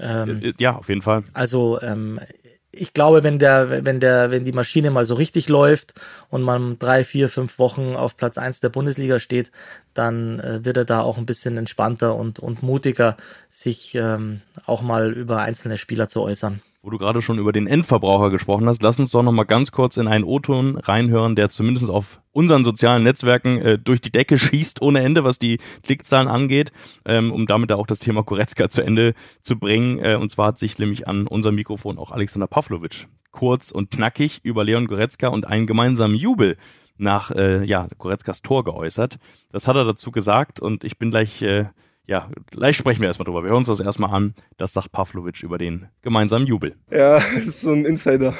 Ja, auf jeden Fall. Also ich glaube, wenn die Maschine mal so richtig läuft und man 3, 4, 5 Wochen auf Platz 1 der Bundesliga steht, dann wird er da auch ein bisschen entspannter und mutiger, sich auch mal über einzelne Spieler zu äußern. Wo du gerade schon über den Endverbraucher gesprochen hast, lass uns doch noch mal ganz kurz in einen O-Ton reinhören, der zumindest auf unseren sozialen Netzwerken durch die Decke schießt ohne Ende, was die Klickzahlen angeht, um damit auch das Thema Goretzka zu Ende zu bringen. Und zwar hat sich nämlich an unserem Mikrofon auch Alexander Pavlovic kurz und knackig über Leon Goretzka und einen gemeinsamen Jubel nach Goretzkas Tor geäußert. Das hat er dazu gesagt und ich bin gleich sprechen wir erstmal drüber. Wir hören uns das erstmal an. Das sagt Pavlovic über den gemeinsamen Jubel. Ja, das ist so ein Insider.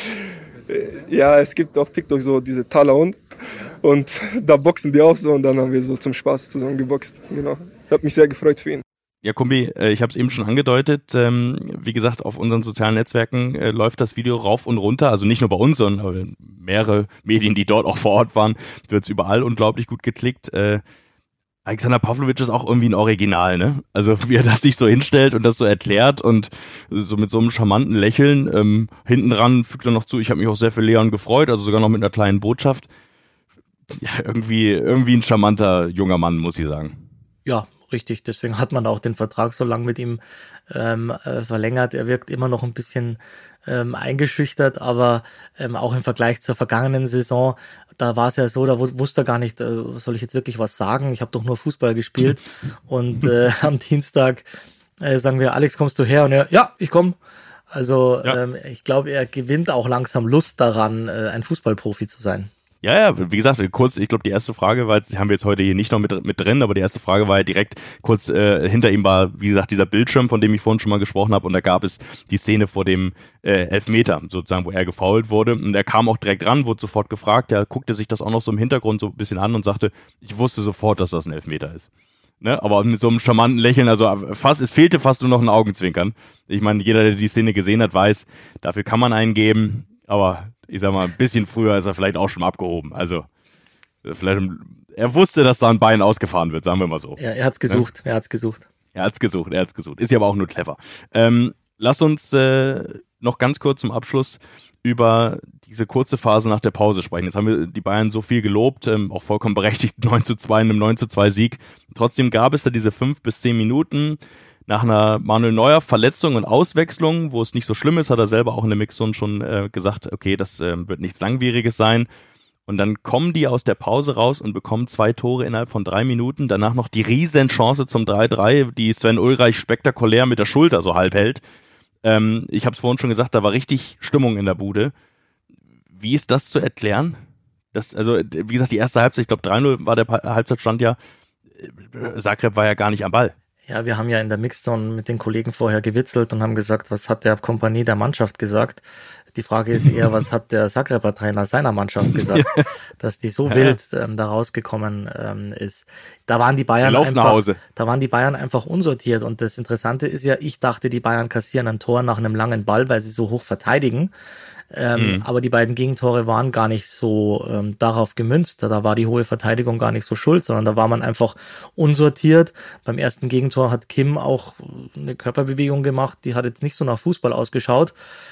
Ja, es gibt auf TikTok so diese Talahund und da boxen die auch so und dann haben wir so zum Spaß zusammen geboxt. Genau. Ich habe mich sehr gefreut für ihn. Ja, Kumbi, ich habe es eben schon angedeutet. Wie gesagt, auf unseren sozialen Netzwerken läuft das Video rauf und runter. Also nicht nur bei uns, sondern mehrere Medien, die dort auch vor Ort waren, wird es überall unglaublich gut geklickt. Alexander Pavlovic ist auch irgendwie ein Original, ne? Also wie er das sich so hinstellt und das so erklärt und so mit so einem charmanten Lächeln. Hinten dran fügt er noch zu, ich habe mich auch sehr für Leon gefreut, also sogar noch mit einer kleinen Botschaft. Ja, irgendwie ein charmanter junger Mann, muss ich sagen. Ja, richtig. Deswegen hat man auch den Vertrag so lang mit ihm verlängert. Er wirkt immer noch ein bisschen eingeschüchtert, aber auch im Vergleich zur vergangenen Saison, da war es ja so, da wusste er gar nicht, soll ich jetzt wirklich was sagen? Ich habe doch nur Fußball gespielt. Und am Dienstag sagen wir, Alex, kommst du her? Und er, ja, ich komme. Also ich glaube, er gewinnt auch langsam Lust daran, ein Fußballprofi zu sein. Ja, wie gesagt, kurz, ich glaube, die erste Frage war, jetzt haben wir jetzt heute hier nicht noch mit drin, aber die erste Frage war ja direkt kurz, hinter ihm war, wie gesagt, dieser Bildschirm, von dem ich vorhin schon mal gesprochen habe, und da gab es die Szene vor dem Elfmeter, sozusagen, wo er gefoult wurde, und er kam auch direkt ran, wurde sofort gefragt, er guckte sich das auch noch so im Hintergrund so ein bisschen an und sagte, ich wusste sofort, dass das ein Elfmeter ist. Ne? Aber mit so einem charmanten Lächeln, also es fehlte fast nur noch ein Augenzwinkern. Ich meine, jeder, der die Szene gesehen hat, weiß, dafür kann man einen geben, aber ich sag mal, ein bisschen früher ist er vielleicht auch schon abgehoben. Also, er wusste, dass da ein Bein ausgefahren wird, sagen wir mal so. Ja, er hat's gesucht, Er hat's gesucht. Ist ja aber auch nur clever. Lass uns noch ganz kurz zum Abschluss über diese kurze Phase nach der Pause sprechen. Jetzt haben wir die Bayern so viel gelobt, auch vollkommen berechtigt 9:2 in einem 9:2 Sieg. Trotzdem gab es da diese 5 bis 10 Minuten, nach einer Manuel Neuer Verletzung und Auswechslung, wo es nicht so schlimm ist, hat er selber auch in der Mixzone schon gesagt, okay, das wird nichts Langwieriges sein. Und dann kommen die aus der Pause raus und bekommen 2 Tore innerhalb von 3 Minuten. Danach noch die Riesenchance zum 3:3, die Sven Ulreich spektakulär mit der Schulter so halb hält. Ich habe es vorhin schon gesagt, da war richtig Stimmung in der Bude. Wie ist das zu erklären? Also, wie gesagt, die erste Halbzeit, ich glaube 3:0 war der Halbzeitstand ja. Zagreb war ja gar nicht am Ball. Ja, wir haben ja in der Mixzone mit den Kollegen vorher gewitzelt und haben gesagt, was hat der Kompanie der Mannschaft gesagt? Die Frage ist eher, was hat der Zagreber Trainer seiner Mannschaft gesagt, dass die so wild da rausgekommen ist. Da waren die Bayern einfach unsortiert. Und das Interessante ist ja, ich dachte, die Bayern kassieren ein Tor nach einem langen Ball, weil sie so hoch verteidigen. Aber die beiden Gegentore waren gar nicht so darauf gemünzt. Da war die hohe Verteidigung gar nicht so schuld, sondern da war man einfach unsortiert. Beim ersten Gegentor hat Kim auch eine Körperbewegung gemacht, die hat jetzt nicht so nach Fußball ausgeschaut.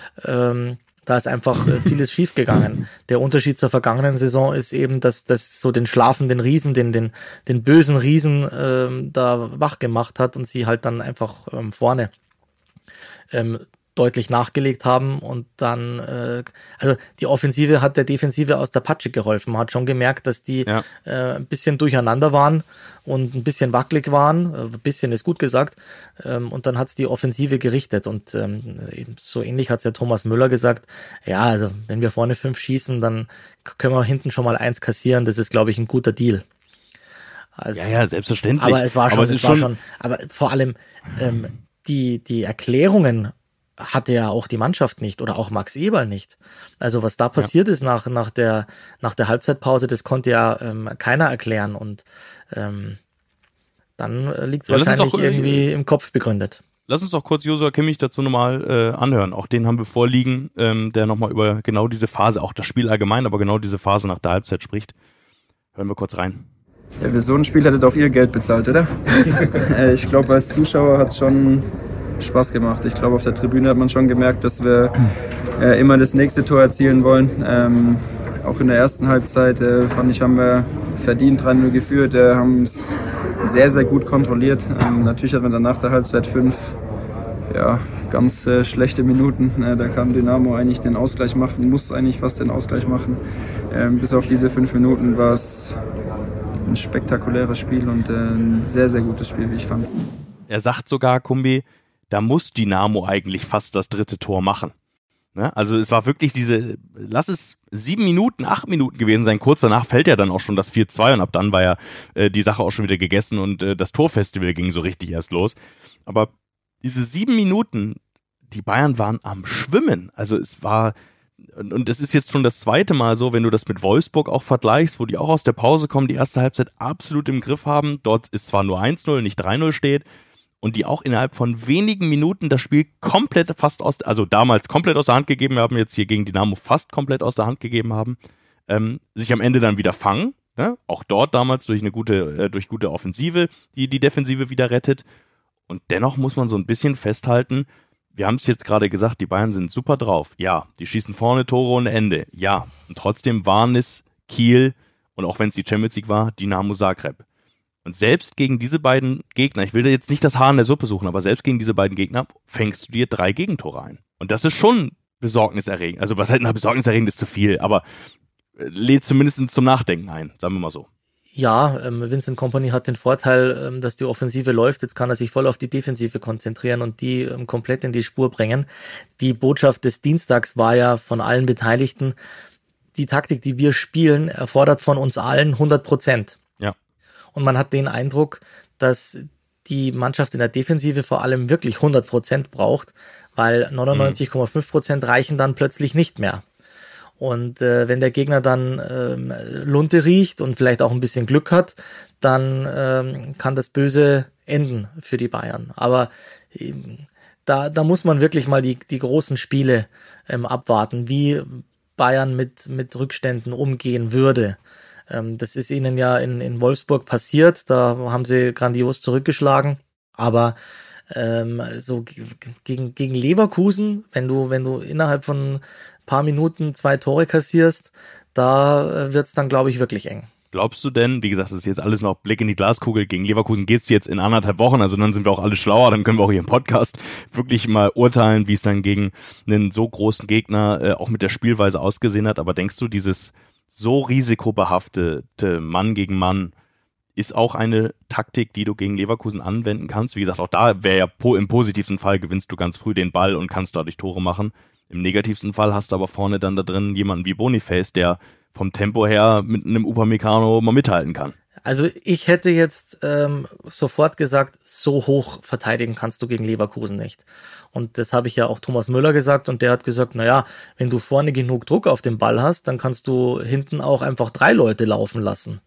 Da ist einfach vieles schiefgegangen. Der Unterschied zur vergangenen Saison ist eben, dass das so den schlafenden Riesen, den bösen Riesen da wach gemacht hat und sie halt dann einfach vorne deutlich nachgelegt haben und dann, also die Offensive hat der Defensive aus der Patsche geholfen. Man hat schon gemerkt, dass die ein bisschen durcheinander waren und ein bisschen wackelig waren. Ein bisschen ist gut gesagt. Und dann hat's die Offensive gerichtet. Und so ähnlich hat's ja Thomas Müller gesagt. Ja, also wenn wir vorne 5 schießen, dann können wir hinten schon mal 1 kassieren. Das ist, glaube ich, ein guter Deal. Also, ja, selbstverständlich. Aber es war schon, aber vor allem die Erklärungen hatte ja auch die Mannschaft nicht oder auch Max Eberl nicht. Also was da passiert ist nach der Halbzeitpause, das konnte ja keiner erklären und dann liegt es wahrscheinlich irgendwie im Kopf begründet. Lass uns doch kurz Joshua Kimmich dazu nochmal anhören. Auch den haben wir vorliegen, der nochmal über genau diese Phase, auch das Spiel allgemein, aber genau diese Phase nach der Halbzeit spricht. Hören wir kurz rein. Ja, für so ein Spiel hättet auch ihr Geld bezahlt, oder? Ich glaube, als Zuschauer hat es schon Spaß gemacht. Ich glaube, auf der Tribüne hat man schon gemerkt, dass wir immer das nächste Tor erzielen wollen. Auch in der ersten Halbzeit, fand ich, haben wir verdient 3:0 geführt, haben es sehr, sehr gut kontrolliert. Natürlich hat man dann nach der Halbzeit 5 ganz schlechte Minuten. Da kann Dynamo eigentlich den Ausgleich machen, muss eigentlich fast den Ausgleich machen. Bis auf diese 5 Minuten war es ein spektakuläres Spiel und ein sehr, sehr gutes Spiel, wie ich fand. Er sagt sogar, Kumbi, da muss Dynamo eigentlich fast das 3. Tor machen. Ne? Also es war wirklich lass es 7 Minuten, 8 Minuten gewesen sein. Kurz danach fällt ja dann auch schon das 4:2 und ab dann war ja die Sache auch schon wieder gegessen und das Torfestival ging so richtig erst los. Aber diese 7 Minuten, die Bayern waren am Schwimmen. Also es war, und das ist jetzt schon das 2. Mal so, wenn du das mit Wolfsburg auch vergleichst, wo die auch aus der Pause kommen, die erste Halbzeit absolut im Griff haben. Dort ist zwar nur 1:0, nicht 3:0 steht. Und die auch innerhalb von wenigen Minuten das Spiel damals komplett aus der Hand gegeben haben, jetzt hier gegen Dynamo fast komplett aus der Hand gegeben haben, sich am Ende dann wieder fangen, ne? Auch dort damals durch gute Offensive, die Defensive wieder rettet. Und dennoch muss man so ein bisschen festhalten, wir haben es jetzt gerade gesagt, die Bayern sind super drauf. Ja, die schießen vorne Tore ohne Ende. Ja, und trotzdem waren es Kiel und auch wenn es die Champions League war, Dynamo Zagreb. Und selbst gegen diese beiden Gegner, ich will da jetzt nicht das Haar in der Suppe suchen, aber selbst gegen diese beiden Gegner fängst du dir 3 Gegentore ein. Und das ist schon besorgniserregend. Also was halt besorgniserregend ist zu viel, aber lädt zumindest zum Nachdenken ein, sagen wir mal so. Ja, Vincent Kompany hat den Vorteil, dass die Offensive läuft. Jetzt kann er sich voll auf die Defensive konzentrieren und die komplett in die Spur bringen. Die Botschaft des Dienstags war ja von allen Beteiligten, die Taktik, die wir spielen, erfordert von uns allen 100%. Ja. Und man hat den Eindruck, dass die Mannschaft in der Defensive vor allem wirklich 100% braucht, weil 99,5% reichen dann plötzlich nicht mehr. Und wenn der Gegner dann Lunte riecht und vielleicht auch ein bisschen Glück hat, dann kann das böse enden für die Bayern. Aber da muss man wirklich mal die großen Spiele abwarten, wie Bayern mit Rückständen umgehen würde. Das ist ihnen ja in Wolfsburg passiert, da haben sie grandios zurückgeschlagen. Aber so gegen Leverkusen, wenn du innerhalb von paar Minuten 2 Tore kassierst, da wird's dann, glaube ich, wirklich eng. Glaubst du denn, wie gesagt, das ist jetzt alles noch Blick in die Glaskugel, gegen Leverkusen geht's jetzt in 1,5 Wochen, also dann sind wir auch alle schlauer, dann können wir auch hier im Podcast wirklich mal urteilen, wie es dann gegen einen so großen Gegner auch mit der Spielweise ausgesehen hat, aber denkst du, dieses so risikobehaftete Mann gegen Mann ist auch eine Taktik, die du gegen Leverkusen anwenden kannst? Wie gesagt, auch da wäre ja im positivsten Fall gewinnst du ganz früh den Ball und kannst dadurch Tore machen. Im negativsten Fall hast du aber vorne dann da drin jemanden wie Boniface, der vom Tempo her mit einem Upamecano mal mithalten kann. Also ich hätte jetzt sofort gesagt, so hoch verteidigen kannst du gegen Leverkusen nicht. Und das habe ich ja auch Thomas Müller gesagt und der hat gesagt, naja, wenn du vorne genug Druck auf den Ball hast, dann kannst du hinten auch einfach 3 Leute laufen lassen.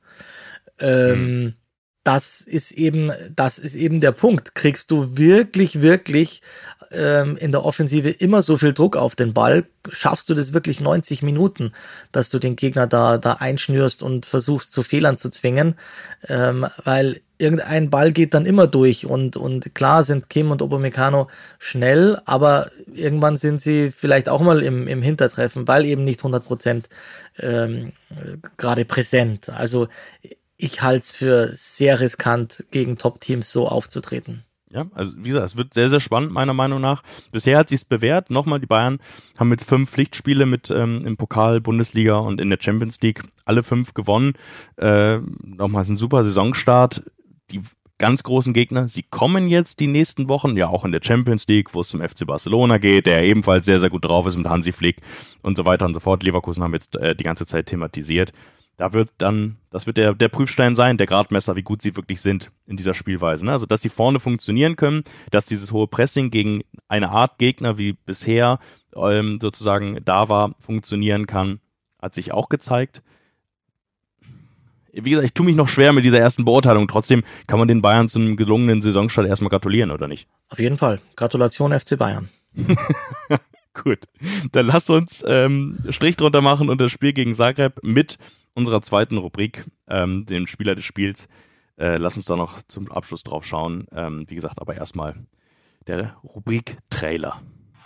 Das ist eben der Punkt. Kriegst du wirklich in der Offensive immer so viel Druck auf den Ball, schaffst du das wirklich 90 Minuten, dass du den Gegner da einschnürst und versuchst zu Fehlern zu zwingen, weil irgendein Ball geht dann immer durch und klar sind Kim und Upamecano schnell, aber irgendwann sind sie vielleicht auch mal im Hintertreffen, weil eben nicht 100% gerade präsent. Also ich halte es für sehr riskant, gegen Top-Teams so aufzutreten. Ja, also wie gesagt, es wird sehr, sehr spannend, meiner Meinung nach. Bisher hat sich's bewährt. Nochmal, die Bayern haben jetzt 5 Pflichtspiele mit im Pokal, Bundesliga und in der Champions League alle 5 gewonnen. Nochmal ist ein super Saisonstart. Die ganz großen Gegner, sie kommen jetzt die nächsten Wochen, ja auch in der Champions League, wo es zum FC Barcelona geht, der ebenfalls sehr, sehr gut drauf ist mit Hansi Flick und so weiter und so fort. Leverkusen haben jetzt die ganze Zeit thematisiert. Das wird der Prüfstein sein, der Gradmesser, wie gut sie wirklich sind in dieser Spielweise. Ne? Also, dass sie vorne funktionieren können, dass dieses hohe Pressing gegen eine Art Gegner wie bisher sozusagen da war, funktionieren kann, hat sich auch gezeigt. Wie gesagt, ich tue mich noch schwer mit dieser ersten Beurteilung. Trotzdem kann man den Bayern zu einem gelungenen Saisonstart erstmal gratulieren, oder nicht? Auf jeden Fall. Gratulation FC Bayern. Gut, dann lasst uns Strich drunter machen und das Spiel gegen Zagreb mit unserer zweiten Rubrik, dem Spieler des Spiels. Lass uns da noch zum Abschluss drauf schauen. Wie gesagt, aber erstmal der Rubrik Trailer.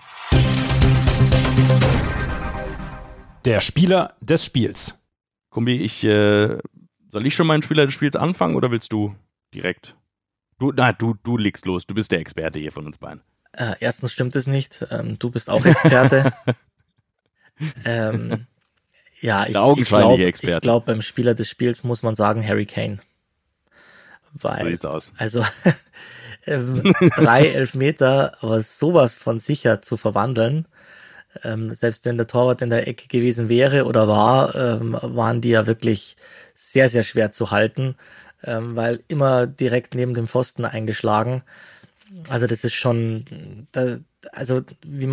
Der Spieler des Spiels. Kumbi, soll ich schon meinen Spieler des Spiels anfangen oder willst du direkt? Du legst los, du bist der Experte hier von uns beiden. Erstens stimmt es nicht, du bist auch Experte. Ja, ich glaube, beim Spieler des Spiels muss man sagen Harry Kane. Weil, so sieht's aus. Also 3 Elfmeter, aber sowas von sicher zu verwandeln, selbst wenn der Torwart in der Ecke gewesen wäre oder war, waren die ja wirklich sehr, sehr schwer zu halten, weil immer direkt neben dem Pfosten eingeschlagen. Also das ist schon, also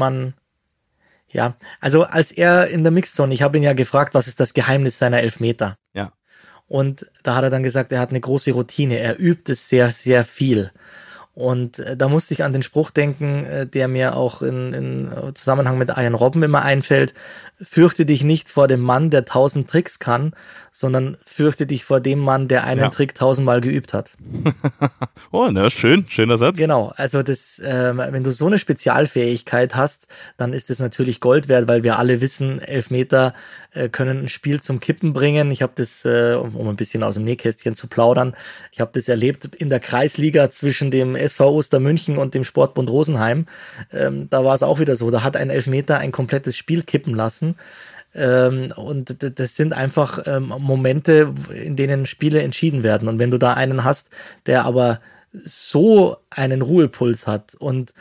als er in der Mixzone, ich habe ihn ja gefragt, was ist das Geheimnis seiner Elfmeter? Ja. Und da hat er dann gesagt, er hat eine große Routine, er übt es sehr, sehr viel. Und da musste ich an den Spruch denken, der mir auch in Zusammenhang mit Arjen Robben immer einfällt: Fürchte dich nicht vor dem Mann, der 1000 Tricks kann, sondern fürchte dich vor dem Mann, der einen Trick 1000-mal geübt hat. Oh, na schöner Satz. Genau, also das, wenn du so eine Spezialfähigkeit hast, dann ist es natürlich Gold wert, weil wir alle wissen, Elfmeter können ein Spiel zum Kippen bringen. Ich habe das, um ein bisschen aus dem Nähkästchen zu plaudern, ich habe das erlebt in der Kreisliga zwischen dem SV Ostermünchen und dem Sportbund Rosenheim. Da war es auch wieder so, da hat ein Elfmeter ein komplettes Spiel kippen lassen. Und das sind einfach Momente, in denen Spiele entschieden werden. Und wenn du da einen hast, der aber so einen Ruhepuls hat und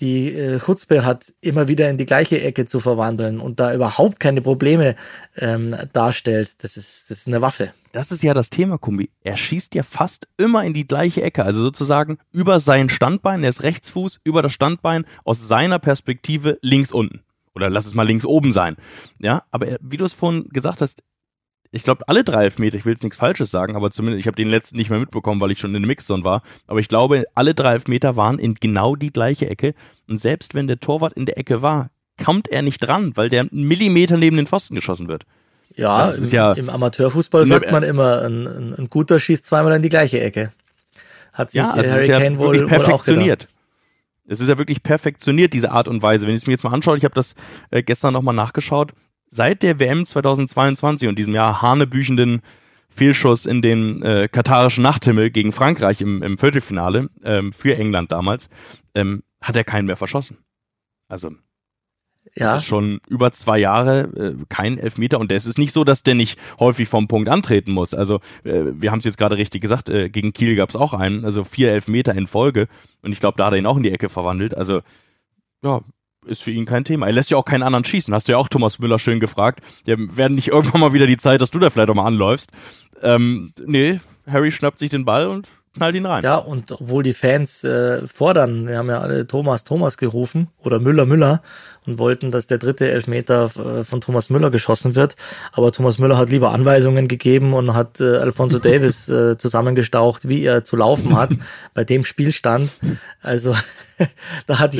die Chutzpe hat, immer wieder in die gleiche Ecke zu verwandeln und da überhaupt keine Probleme darstellt, das ist eine Waffe. Das ist ja das Thema, Kumbi. Er schießt ja fast immer in die gleiche Ecke, also sozusagen über sein Standbein, er ist Rechtsfuß, über das Standbein, aus seiner Perspektive links unten. Oder lass es mal links oben sein. Ja, aber wie du es vorhin gesagt hast, ich glaube, alle 3 Elfmeter, ich will jetzt nichts Falsches sagen, aber zumindest, ich habe den letzten nicht mehr mitbekommen, weil ich schon in der Mixzone war, aber ich glaube, alle 3 Elfmeter waren in genau die gleiche Ecke und selbst wenn der Torwart in der Ecke war, kommt er nicht dran, weil der einen Millimeter neben den Pfosten geschossen wird. Ja, im Amateurfußball sagt man immer, ein guter schießt zweimal in die gleiche Ecke. Hat sich Harry Kane wohl perfektioniert. Es ist ja wirklich perfektioniert, diese Art und Weise. Wenn ich es mir jetzt mal anschaue, ich habe das gestern nochmal nachgeschaut, seit der WM 2022 und diesem Jahr hanebüchenden Fehlschuss in den katarischen Nachthimmel gegen Frankreich im Viertelfinale für England damals, hat er keinen mehr verschossen. Also das ist schon über 2 Jahre kein Elfmeter und es ist nicht so, dass der nicht häufig vom Punkt antreten muss. Also wir haben es jetzt gerade richtig gesagt, gegen Kiel gab es auch einen, also 4 Elfmeter in Folge und ich glaube, da hat er ihn auch in die Ecke verwandelt. Also ja, ist für ihn kein Thema. Er lässt ja auch keinen anderen schießen. Hast du ja auch Thomas Müller schön gefragt. Ja, werden nicht irgendwann mal wieder die Zeit, dass du da vielleicht auch mal anläufst. Nee, Harry schnappt sich den Ball und knallt ihn rein. Ja, und obwohl die Fans fordern, wir haben ja alle Thomas gerufen oder Müller und wollten, dass der 3. Elfmeter von Thomas Müller geschossen wird. Aber Thomas Müller hat lieber Anweisungen gegeben und hat Alphonso Davies zusammengestaucht, wie er zu laufen hat bei dem Spielstand. Also da hat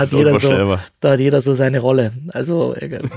jeder so seine Rolle. Also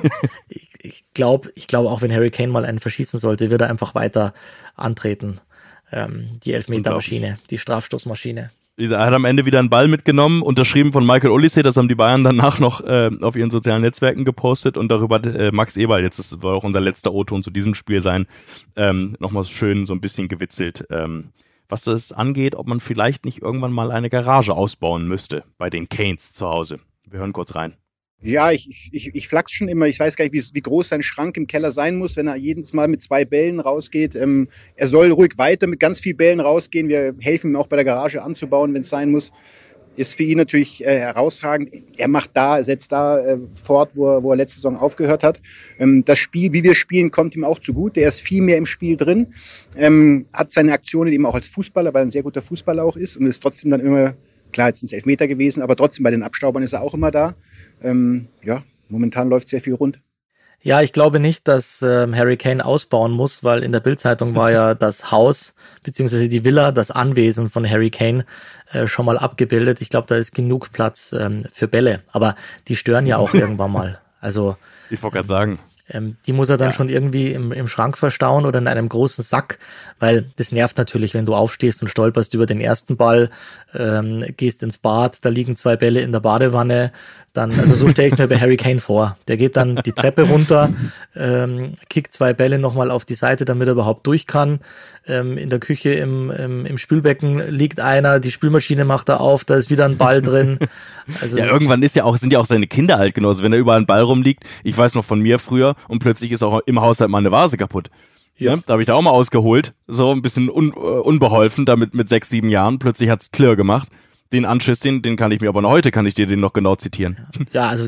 ich glaube auch, wenn Harry Kane mal einen verschießen sollte, wird er einfach weiter antreten. Die Elfmetermaschine, die Strafstoßmaschine. Er hat am Ende wieder einen Ball mitgenommen, unterschrieben von Michael Olise, das haben die Bayern danach noch auf ihren sozialen Netzwerken gepostet und darüber hat Max Eberl, jetzt das soll auch unser letzter O-Ton zu diesem Spiel sein, nochmal schön so ein bisschen gewitzelt, was das angeht, ob man vielleicht nicht irgendwann mal eine Garage ausbauen müsste bei den Canes zu Hause. Wir hören kurz rein. Ja, ich flachs schon immer. Ich weiß gar nicht, wie groß sein Schrank im Keller sein muss, wenn er jedes Mal mit 2 Bällen rausgeht. Er soll ruhig weiter mit ganz vielen Bällen rausgehen. Wir helfen ihm auch bei der Garage anzubauen, wenn es sein muss. Ist für ihn natürlich herausragend. Er setzt da fort, wo er letzte Saison aufgehört hat. Das Spiel, wie wir spielen, kommt ihm auch zugute. Er ist viel mehr im Spiel drin. Hat seine Aktionen eben auch als Fußballer, weil er ein sehr guter Fußballer auch ist und ist trotzdem dann immer, klar, jetzt sind es Elfmeter gewesen, aber trotzdem bei den Abstaubern ist er auch immer da. Momentan läuft sehr viel rund. Ja, ich glaube nicht, dass Harry Kane ausbauen muss, weil in der Bild-Zeitung war ja das Haus beziehungsweise die Villa, das Anwesen von Harry Kane schon mal abgebildet. Ich glaube, da ist genug Platz für Bälle, aber die stören ja auch irgendwann mal. Also ich wollte gerade sagen. Die muss er dann schon irgendwie im Schrank verstauen oder in einem großen Sack, weil das nervt natürlich, wenn du aufstehst und stolperst über den ersten Ball, gehst ins Bad, da liegen 2 Bälle in der Badewanne, also so stelle ich es mir bei Harry Kane vor. Der geht dann die Treppe runter, kickt 2 Bälle nochmal auf die Seite, damit er überhaupt durch kann. In der Küche im Spülbecken liegt einer, die Spülmaschine macht er auf, da ist wieder ein Ball drin. Also ja, irgendwann sind ja auch seine Kinder alt genauso, wenn da überall ein Ball rumliegt. Ich weiß noch von mir früher und plötzlich ist auch im Haushalt mal eine Vase kaputt. Ja, da habe ich da auch mal ausgeholt, so ein bisschen unbeholfen, damit mit 6, 7 Jahren. Plötzlich hat's klirr gemacht. Den Anschiss, den kann ich mir aber noch heute, kann ich dir den noch genau zitieren. Ja, also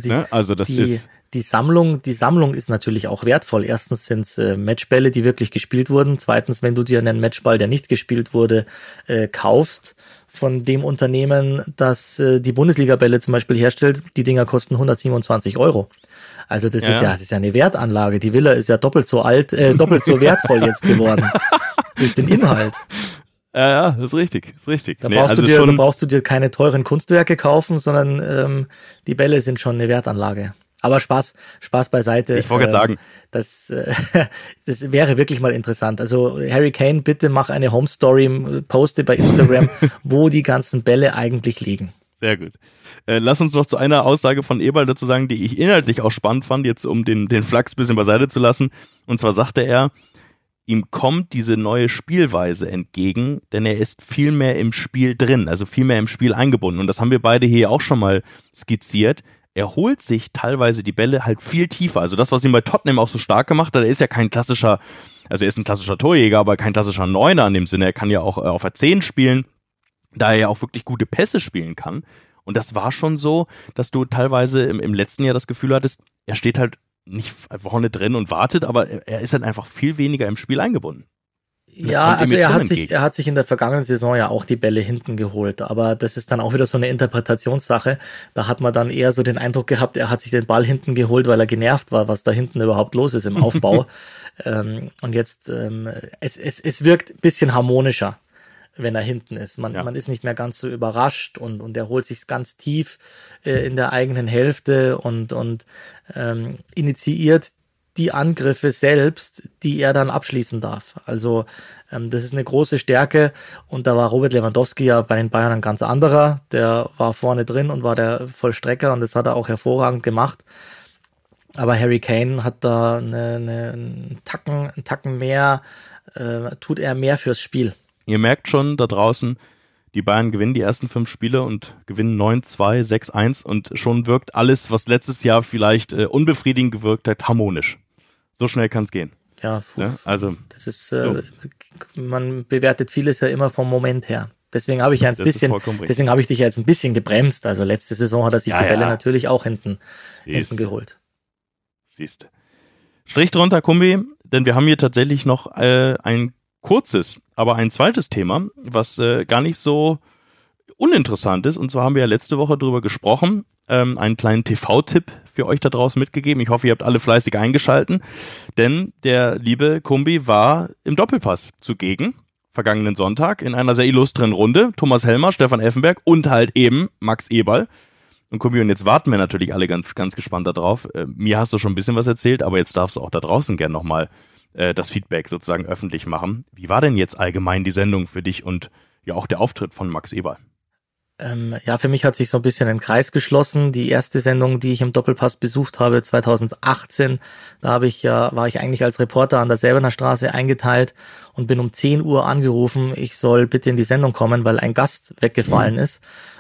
die Sammlung ist natürlich auch wertvoll. Erstens sind es Matchbälle, die wirklich gespielt wurden. Zweitens, wenn du dir einen Matchball, der nicht gespielt wurde, kaufst von dem Unternehmen, das die Bundesliga-Bälle zum Beispiel herstellt, die Dinger kosten 127 €. Also das ist ja eine Wertanlage. Die Villa ist ja doppelt so wertvoll jetzt geworden durch den Inhalt. Ja, das ist richtig. Da brauchst du dir keine teuren Kunstwerke kaufen, sondern die Bälle sind schon eine Wertanlage. Aber Spaß beiseite. Ich wollte sagen. Das wäre wirklich mal interessant. Also Harry Kane, bitte mach eine Home Story, poste bei Instagram, wo die ganzen Bälle eigentlich liegen. Sehr gut. Lass uns noch zu einer Aussage von Eberl dazu sagen, die ich inhaltlich auch spannend fand, jetzt um den Flachs ein bisschen beiseite zu lassen. Und zwar sagte er, ihm kommt diese neue Spielweise entgegen, denn er ist viel mehr im Spiel drin, also viel mehr im Spiel eingebunden. Und das haben wir beide hier auch schon mal skizziert. Er holt sich teilweise die Bälle halt viel tiefer. Also das, was ihn bei Tottenham auch so stark gemacht hat, er ist ja kein klassischer, also er ist ein klassischer Torjäger, aber kein klassischer Neuner in dem Sinne. Er kann ja auch auf der 10 spielen, da er ja auch wirklich gute Pässe spielen kann. Und das war schon so, dass du teilweise im letzten Jahr das Gefühl hattest, er steht halt nicht vorne drin und wartet, aber er ist halt einfach viel weniger im Spiel eingebunden. Ja, also er hat sich in der vergangenen Saison ja auch die Bälle hinten geholt, aber das ist dann auch wieder so eine Interpretationssache. Da hat man dann eher so den Eindruck gehabt, er hat sich den Ball hinten geholt, weil er genervt war, was da hinten überhaupt los ist im Aufbau. Und jetzt, es wirkt ein bisschen harmonischer, wenn er hinten ist. Man ist nicht mehr ganz so überrascht und er holt sich ganz tief in der eigenen Hälfte und initiiert die Angriffe selbst, die er dann abschließen darf. Also das ist eine große Stärke und da war Robert Lewandowski ja bei den Bayern ein ganz anderer. Der war vorne drin und war der Vollstrecker und das hat er auch hervorragend gemacht. Aber Harry Kane hat da einen Tacken mehr, tut er mehr fürs Spiel. Ihr merkt schon da draußen, die Bayern gewinnen die ersten 5 Spiele und gewinnen 9-2, 6-1 und schon wirkt alles, was letztes Jahr vielleicht unbefriedigend gewirkt hat, harmonisch. So schnell kann es gehen. Ja, also das ist, man bewertet vieles ja immer vom Moment her. Deswegen habe ich ja deswegen habe ich dich ja jetzt ein bisschen gebremst. Also letzte Saison hat er sich die Bälle natürlich auch hinten geholt. Siehst. Strich drunter, Kumbi, denn wir haben hier tatsächlich noch ein kurzes, aber ein zweites Thema, was gar nicht so uninteressant ist. Und zwar haben wir ja letzte Woche drüber gesprochen, einen kleinen TV-Tipp für euch da draußen mitgegeben. Ich hoffe, ihr habt alle fleißig eingeschalten, denn der liebe Kumbi war im Doppelpass zugegen, vergangenen Sonntag, in einer sehr illustren Runde. Thomas Helmer, Stefan Effenberg und halt eben Max Eberl. Und Kumbi, und jetzt warten wir natürlich alle ganz, ganz gespannt darauf. Mir hast du schon ein bisschen was erzählt, aber jetzt darfst du auch da draußen gern nochmal das Feedback sozusagen öffentlich machen. Wie war denn jetzt allgemein die Sendung für dich und ja auch der Auftritt von Max Eberl? Ja, für mich hat sich so ein bisschen ein Kreis geschlossen. Die erste Sendung, die ich im Doppelpass besucht habe, 2018, da war ich eigentlich als Reporter an der Säbener Straße eingeteilt und bin um 10 Uhr angerufen, ich soll bitte in die Sendung kommen, weil ein Gast weggefallen ist.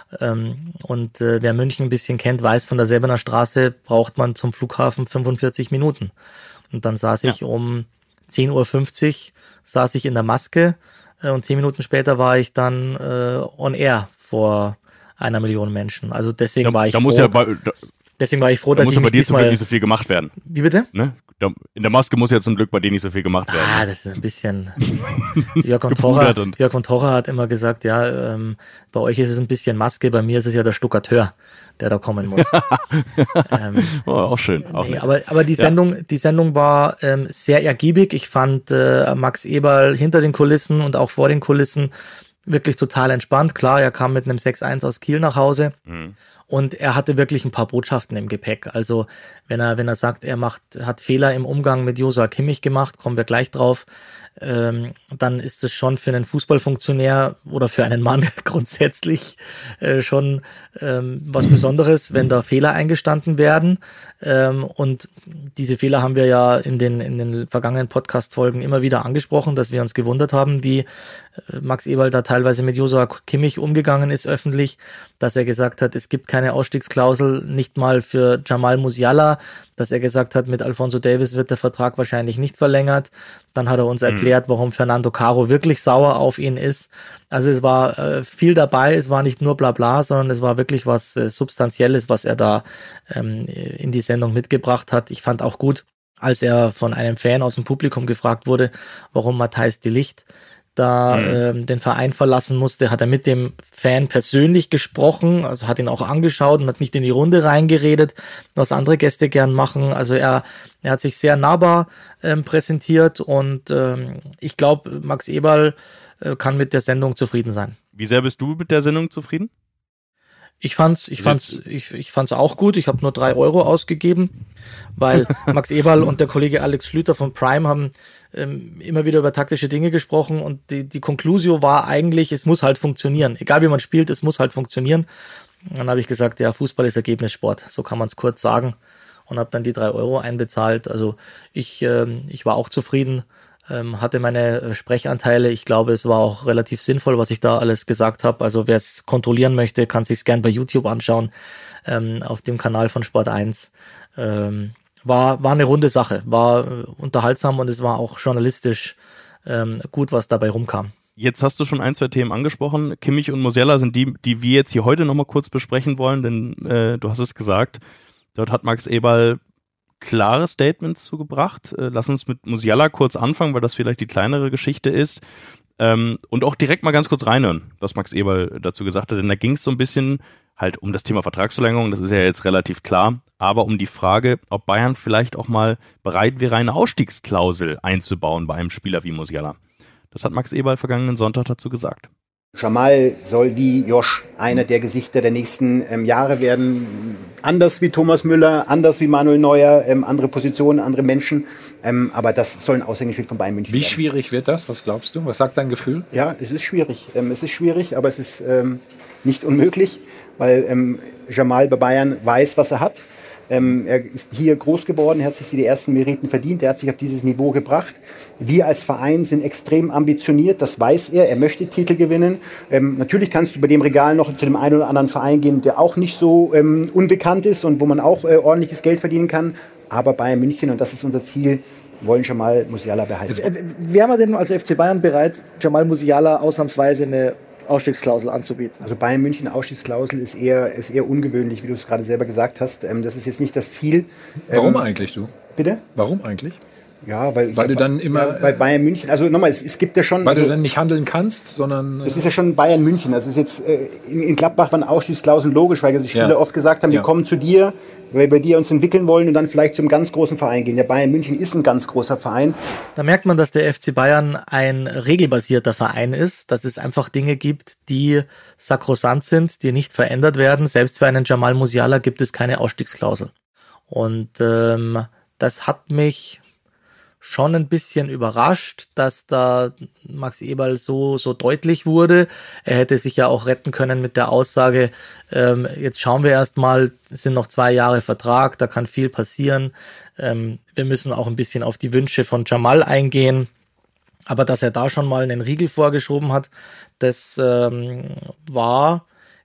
Und wer München ein bisschen kennt, weiß, von der Säbener Straße braucht man zum Flughafen 45 Minuten. Und dann saß ich um 10.50 Uhr saß ich in der Maske und 10 Minuten später war ich dann on air vor 1 Million Menschen. Also deswegen war ich froh. Deswegen war ich froh, dass ich mich diesmal... Da muss bei dir nicht so viel gemacht werden. Wie bitte? Ne? In der Maske muss ja zum Glück bei dir nicht so viel gemacht werden. Das ist ein bisschen... Jörg von Torra hat immer gesagt, ja, bei euch ist es ein bisschen Maske, bei mir ist es ja der Stuckateur, der da kommen muss. Auch schön. Auch aber die Sendung war sehr ergiebig. Ich fand Max Eberl hinter den Kulissen und auch vor den Kulissen wirklich total entspannt. Klar, er kam mit einem 6-1 aus Kiel nach Hause. Mhm. Und er hatte wirklich ein paar Botschaften im Gepäck. Also wenn er sagt, hat Fehler im Umgang mit Joshua Kimmich gemacht, kommen wir gleich drauf, dann ist es schon für einen Fußballfunktionär oder für einen Mann grundsätzlich schon was Besonderes, wenn da Fehler eingestanden werden. Und diese Fehler haben wir ja in den vergangenen Podcast-Folgen immer wieder angesprochen, dass wir uns gewundert haben, wie Max Eberl da teilweise mit Joshua Kimmich umgegangen ist öffentlich, dass er gesagt hat, es gibt keine Ausstiegsklausel, nicht mal für Jamal Musiala, dass er gesagt hat, mit Alphonso Davies wird der Vertrag wahrscheinlich nicht verlängert. Dann hat er uns erklärt, warum Fernando Caro wirklich sauer auf ihn ist. Also es war viel dabei, es war nicht nur Blabla, sondern es war wirklich was Substanzielles, was er da in die Sendung mitgebracht hat. Ich fand auch gut, als er von einem Fan aus dem Publikum gefragt wurde, warum Matthijs de Ligt den Verein verlassen musste, hat er mit dem Fan persönlich gesprochen, also hat ihn auch angeschaut und hat nicht in die Runde reingeredet, was andere Gäste gern machen. Also er hat sich sehr nahbar präsentiert und ich glaube, Max Eberl kann mit der Sendung zufrieden sein. Wie sehr bist du mit der Sendung zufrieden? Ich fand's auch gut. Ich habe nur 3 Euro ausgegeben, weil Max Eberl und der Kollege Alex Schlüter von Prime haben immer wieder über taktische Dinge gesprochen und die Conclusio war eigentlich, es muss halt funktionieren. Egal wie man spielt, es muss halt funktionieren. Und dann habe ich gesagt, ja, Fußball ist Ergebnissport. So kann man es kurz sagen und habe dann die 3 Euro einbezahlt. Also ich war auch zufrieden. Hatte meine Sprechanteile. Ich glaube, es war auch relativ sinnvoll, was ich da alles gesagt habe. Also wer es kontrollieren möchte, kann sich's gern bei YouTube anschauen, auf dem Kanal von Sport 1. War eine runde Sache, war unterhaltsam und es war auch journalistisch gut, was dabei rumkam. Jetzt hast du schon ein, zwei Themen angesprochen. Kimmich und Musiala sind die wir jetzt hier heute nochmal kurz besprechen wollen, denn du hast es gesagt, dort hat Max Eberl klare Statements zugebracht. Lass uns mit Musiala kurz anfangen, weil das vielleicht die kleinere Geschichte ist. Und auch direkt mal ganz kurz reinhören, was Max Eberl dazu gesagt hat, denn da ging es so ein bisschen halt um das Thema Vertragsverlängerung, das ist ja jetzt relativ klar, aber um die Frage, ob Bayern vielleicht auch mal bereit wäre, eine Ausstiegsklausel einzubauen bei einem Spieler wie Musiala. Das hat Max Eberl vergangenen Sonntag dazu gesagt. Jamal soll wie Josh einer der Gesichter der nächsten Jahre werden. Anders wie Thomas Müller, anders wie Manuel Neuer, andere Positionen, andere Menschen. Aber das soll ein Aushängeschild von Bayern München Wie werden. schwierig wird das? Was glaubst du? Was sagt dein Gefühl? Ja, es ist schwierig. Aber es ist nicht unmöglich, weil Jamal bei Bayern weiß, was er hat. Er ist hier groß geworden, er hat sich die ersten Meriten verdient, er hat sich auf dieses Niveau gebracht. Wir als Verein sind extrem ambitioniert, das weiß er, er möchte Titel gewinnen. Natürlich kannst du bei dem Regal noch zu dem einen oder anderen Verein gehen, der auch nicht so unbekannt ist und wo man auch ordentliches Geld verdienen kann. Aber Bayern München, und das ist unser Ziel, wollen Jamal Musiala behalten. Wären wir denn als FC Bayern bereit, Jamal Musiala ausnahmsweise eine Ausstiegsklausel anzubieten? Also Bayern München Ausstiegsklausel ist eher ungewöhnlich, wie du es gerade selber gesagt hast. Das ist jetzt nicht das Ziel. Warum eigentlich, du? Bitte? Warum eigentlich? Ja, weil du dann immer... bei Bayern München, also nochmal, es gibt ja schon... Weil du dann nicht handeln kannst, sondern... Es ist ja schon Bayern München. Also es ist jetzt, in Gladbach waren Ausstiegsklauseln logisch, weil die Spieler oft gesagt haben, wir kommen zu dir, weil wir bei dir uns entwickeln wollen und dann vielleicht zum ganz großen Verein gehen. Der Bayern München ist ein ganz großer Verein. Da merkt man, dass der FC Bayern ein regelbasierter Verein ist, dass es einfach Dinge gibt, die sakrosant sind, die nicht verändert werden. Selbst für einen Jamal Musiala gibt es keine Ausstiegsklausel. Und das hat mich schon ein bisschen überrascht, dass da Max Eberl so deutlich wurde. Er hätte sich ja auch retten können mit der Aussage, jetzt schauen wir erst mal, es sind noch 2 Jahre Vertrag, da kann viel passieren. Wir müssen auch ein bisschen auf die Wünsche von Jamal eingehen. Aber dass er da schon mal einen Riegel vorgeschoben hat, das war,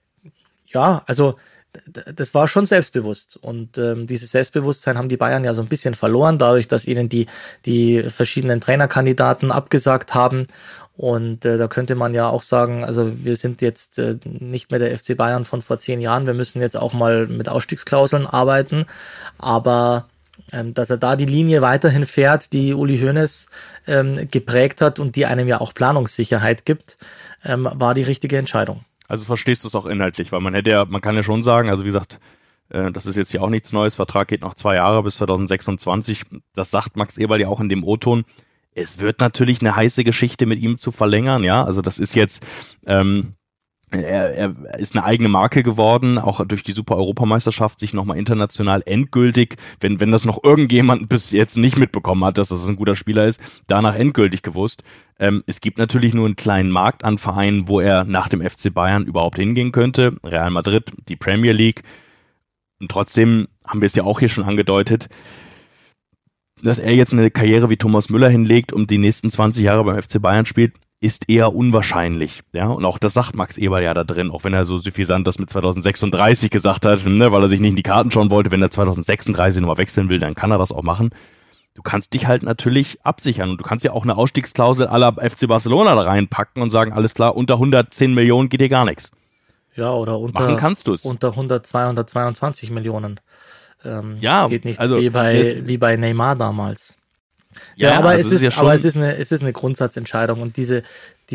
ja, also das war schon selbstbewusst und dieses Selbstbewusstsein haben die Bayern ja so ein bisschen verloren, dadurch, dass ihnen die verschiedenen Trainerkandidaten abgesagt haben und da könnte man ja auch sagen, also wir sind jetzt nicht mehr der FC Bayern von vor 10 Jahren, wir müssen jetzt auch mal mit Ausstiegsklauseln arbeiten, aber dass er da die Linie weiterhin fährt, die Uli Hoeneß geprägt hat und die einem ja auch Planungssicherheit gibt, war die richtige Entscheidung. Also verstehst du es auch inhaltlich, weil man kann ja schon sagen, also wie gesagt, das ist jetzt hier auch nichts Neues, Vertrag geht noch 2 Jahre bis 2026, das sagt Max Eberl ja auch in dem O-Ton, es wird natürlich eine heiße Geschichte mit ihm zu verlängern, ja, also das ist jetzt, er ist eine eigene Marke geworden, auch durch die Super-Europameisterschaft sich nochmal international endgültig, wenn das noch irgendjemand bis jetzt nicht mitbekommen hat, dass das ein guter Spieler ist, danach endgültig gewusst. Es gibt natürlich nur einen kleinen Markt an Vereinen, wo er nach dem FC Bayern überhaupt hingehen könnte. Real Madrid, die Premier League. Und trotzdem haben wir es ja auch hier schon angedeutet, dass er jetzt eine Karriere wie Thomas Müller hinlegt und die nächsten 20 Jahre beim FC Bayern spielt, ist eher unwahrscheinlich, ja, und auch das sagt Max Eberl ja da drin, auch wenn er so suffisant das mit 2036 gesagt hat, ne, weil er sich nicht in die Karten schauen wollte, wenn er 2036 nochmal wechseln will, dann kann er das auch machen. Du kannst dich halt natürlich absichern und du kannst ja auch eine Ausstiegsklausel à la FC Barcelona da reinpacken und sagen, alles klar, unter 110 Millionen geht dir gar nichts. Ja, oder unter 100, 222 Millionen geht nichts, also, wie bei Neymar damals. Ja, aber also es ist eine Grundsatzentscheidung und diese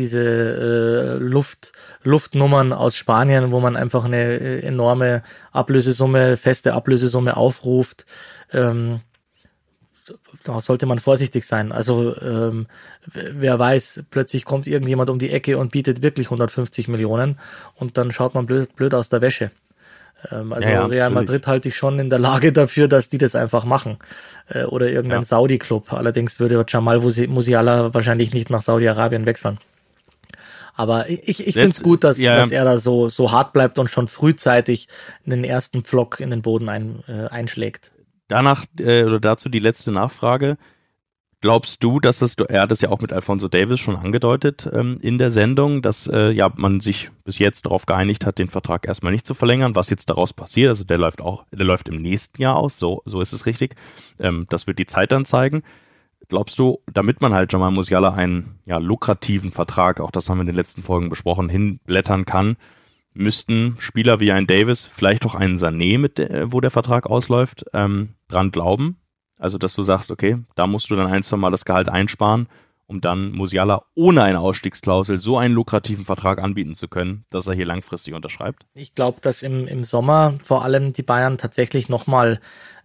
Luftnummern aus Spanien, wo man einfach eine enorme feste Ablösesumme aufruft, da sollte man vorsichtig sein. Also wer weiß, plötzlich kommt irgendjemand um die Ecke und bietet wirklich 150 Millionen und dann schaut man blöd aus der Wäsche. Real Madrid halte ich schon in der Lage dafür, dass die das einfach machen. Oder irgendein Saudi-Club. Allerdings würde Jamal Musiala wahrscheinlich nicht nach Saudi-Arabien wechseln. Aber ich finde es gut, dass er da so hart bleibt und schon frühzeitig den ersten Pflock in den Boden einschlägt. Dazu die letzte Nachfrage. Glaubst du, dass er hat es ja auch mit Alphonso Davies schon angedeutet in der Sendung, dass man sich bis jetzt darauf geeinigt hat, den Vertrag erstmal nicht zu verlängern, was jetzt daraus passiert, also der läuft im nächsten Jahr aus, so ist es richtig, das wird die Zeit dann zeigen. Glaubst du, damit man halt Jamal Musiala einen lukrativen Vertrag, auch das haben wir in den letzten Folgen besprochen, hinblättern kann, müssten Spieler wie ein Davis, vielleicht auch einen Sané, wo der Vertrag ausläuft, dran glauben? Also, dass du sagst, okay, da musst du dann 1-2 Mal das Gehalt einsparen, um dann Musiala ohne eine Ausstiegsklausel so einen lukrativen Vertrag anbieten zu können, dass er hier langfristig unterschreibt? Ich glaube, dass im Sommer vor allem die Bayern tatsächlich nochmal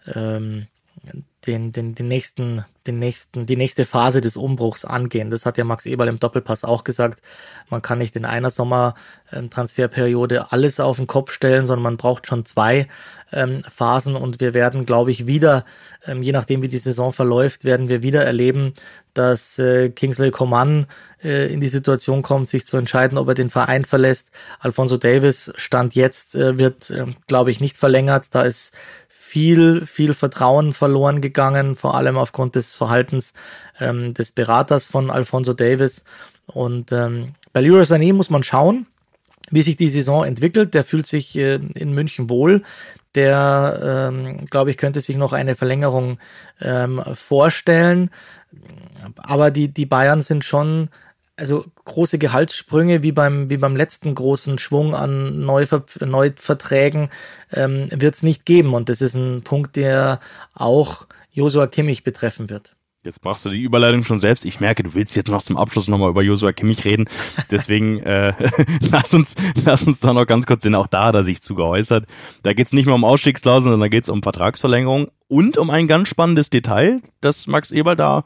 die nächste Phase des Umbruchs angehen. Das hat ja Max Eberl im Doppelpass auch gesagt. Man kann nicht in einer Sommertransferperiode alles auf den Kopf stellen, sondern man braucht schon 2 Phasen und wir werden, glaube ich, wieder, je nachdem wie die Saison verläuft, werden wir wieder erleben, dass Kingsley Coman in die Situation kommt, sich zu entscheiden, ob er den Verein verlässt. Alphonso Davies Stand jetzt wird, glaube ich, nicht verlängert. Da ist viel Vertrauen verloren gegangen, vor allem aufgrund des Verhaltens des Beraters von Alphonso Davies. Und bei Leroy Sané muss man schauen, wie sich die Saison entwickelt. Der fühlt sich in München wohl. Der, glaube ich, könnte sich noch eine Verlängerung vorstellen. Aber die Bayern sind schon, also große Gehaltssprünge wie beim letzten großen Schwung an Neuverträgen wird es nicht geben. Und das ist ein Punkt, der auch Joshua Kimmich betreffen wird. Jetzt machst du die Überleitung schon selbst. Ich merke, du willst jetzt noch zum Abschluss nochmal über Joshua Kimmich reden. Deswegen lass uns da noch ganz kurz sehen. Auch da hat er sich zu geäußert. Da geht es nicht mehr um Ausstiegsklauseln, sondern da geht es um Vertragsverlängerung und um ein ganz spannendes Detail, das Max Eberl da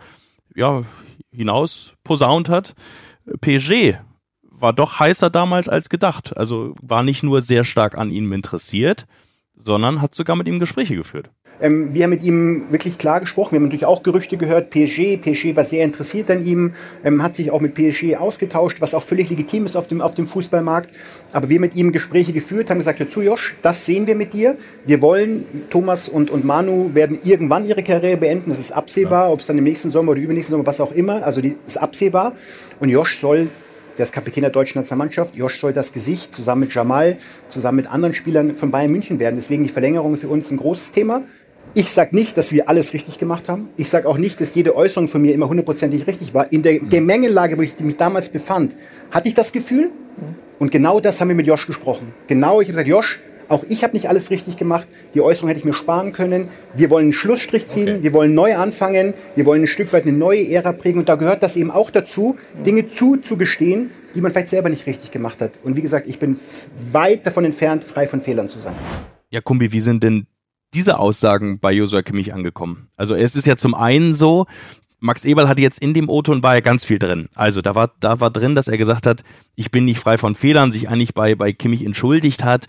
hinaus posaunt hat. PSG war doch heißer damals als gedacht. Also war nicht nur sehr stark an ihm interessiert, sondern hat sogar mit ihm Gespräche geführt. Wir haben mit ihm wirklich klar gesprochen. Wir haben natürlich auch Gerüchte gehört. PSG war sehr interessiert an ihm, hat sich auch mit PSG ausgetauscht, was auch völlig legitim ist auf dem Fußballmarkt. Aber wir mit ihm Gespräche geführt, haben gesagt, hör zu Josh, das sehen wir mit dir. Wir wollen, Thomas und Manu werden irgendwann ihre Karriere beenden. Das ist absehbar, ob es dann im nächsten Sommer oder übernächsten Sommer, was auch immer. Also das ist absehbar. Und Josh der ist Kapitän der deutschen Nationalmannschaft. Josh soll das Gesicht zusammen mit Jamal, zusammen mit anderen Spielern von Bayern München werden. Deswegen die Verlängerung für uns ein großes Thema. Ich sage nicht, dass wir alles richtig gemacht haben. Ich sage auch nicht, dass jede Äußerung von mir immer 100%ig richtig war. In der Gemengelage, wo ich mich damals befand, hatte ich das Gefühl. Und genau das haben wir mit Josh gesprochen. Genau, ich habe gesagt, Josh, auch ich habe nicht alles richtig gemacht. Die Äußerung hätte ich mir sparen können. Wir wollen einen Schlussstrich ziehen. Okay. Wir wollen neu anfangen. Wir wollen ein Stück weit eine neue Ära prägen. Und da gehört das eben auch dazu, Dinge zugestehen, die man vielleicht selber nicht richtig gemacht hat. Und wie gesagt, ich bin weit davon entfernt, frei von Fehlern zu sein. Ja, Kumbi, wie sind denn diese Aussagen bei Joshua Kimmich angekommen? Also es ist ja zum einen so, Max Eberl hatte jetzt in dem O-Ton war ja ganz viel drin. Also da war drin, dass er gesagt hat, ich bin nicht frei von Fehlern, sich eigentlich bei Kimmich entschuldigt hat,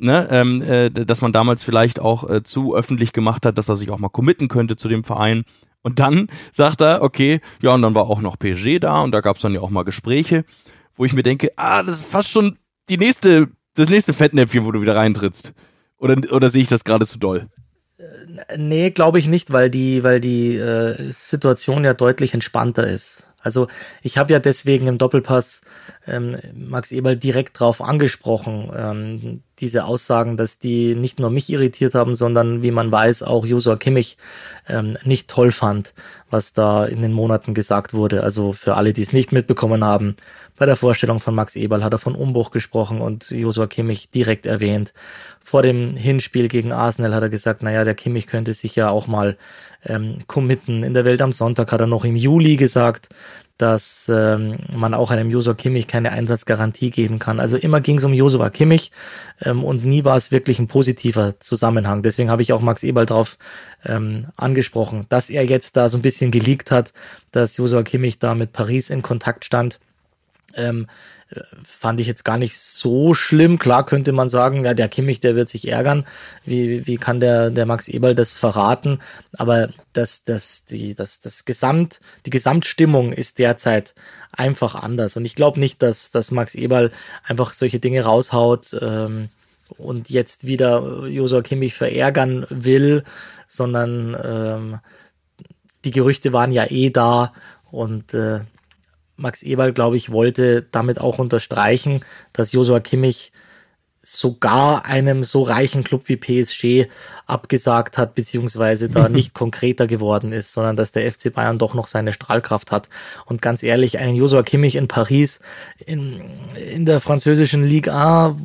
ne, dass man damals vielleicht auch zu öffentlich gemacht hat, dass er sich auch mal committen könnte zu dem Verein. Und dann sagt er, okay, ja, und dann war auch noch PSG da und da gab es dann ja auch mal Gespräche, wo ich mir denke, das ist fast schon das nächste Fettnäpfchen, wo du wieder reintrittst. Oder sehe ich das gerade zu doll? Nee, glaube ich nicht, weil die Situation ja deutlich entspannter ist. Also ich habe ja deswegen im Doppelpass Max Eberl direkt drauf angesprochen, diese Aussagen, dass die nicht nur mich irritiert haben, sondern wie man weiß auch Joshua Kimmich nicht toll fand, was da in den Monaten gesagt wurde. Also für alle, die es nicht mitbekommen haben, bei der Vorstellung von Max Eberl hat er von Umbruch gesprochen und Joshua Kimmich direkt erwähnt. Vor dem Hinspiel gegen Arsenal hat er gesagt, naja, der Kimmich könnte sich ja auch mal committen. In der Welt am Sonntag hat er noch im Juli gesagt, dass man auch einem Joshua Kimmich keine Einsatzgarantie geben kann. Also immer ging es um Joshua Kimmich und nie war es wirklich ein positiver Zusammenhang. Deswegen habe ich auch Max Eberl drauf angesprochen, dass er jetzt da so ein bisschen geleakt hat, dass Joshua Kimmich da mit Paris in Kontakt stand. Fand ich jetzt gar nicht so schlimm. Klar könnte man sagen, ja, der Kimmich, der wird sich ärgern. Wie kann der Max Eberl das verraten? Aber die Gesamtstimmung ist derzeit einfach anders. Und ich glaube nicht, dass Max Eberl einfach solche Dinge raushaut und jetzt wieder Joshua Kimmich verärgern will, sondern die Gerüchte waren ja da und Max Eberl, glaube ich, wollte damit auch unterstreichen, dass Joshua Kimmich sogar einem so reichen Club wie PSG abgesagt hat, beziehungsweise da nicht konkreter geworden ist, sondern dass der FC Bayern doch noch seine Strahlkraft hat. Und ganz ehrlich, einen Joshua Kimmich in Paris, in der französischen Ligue 1,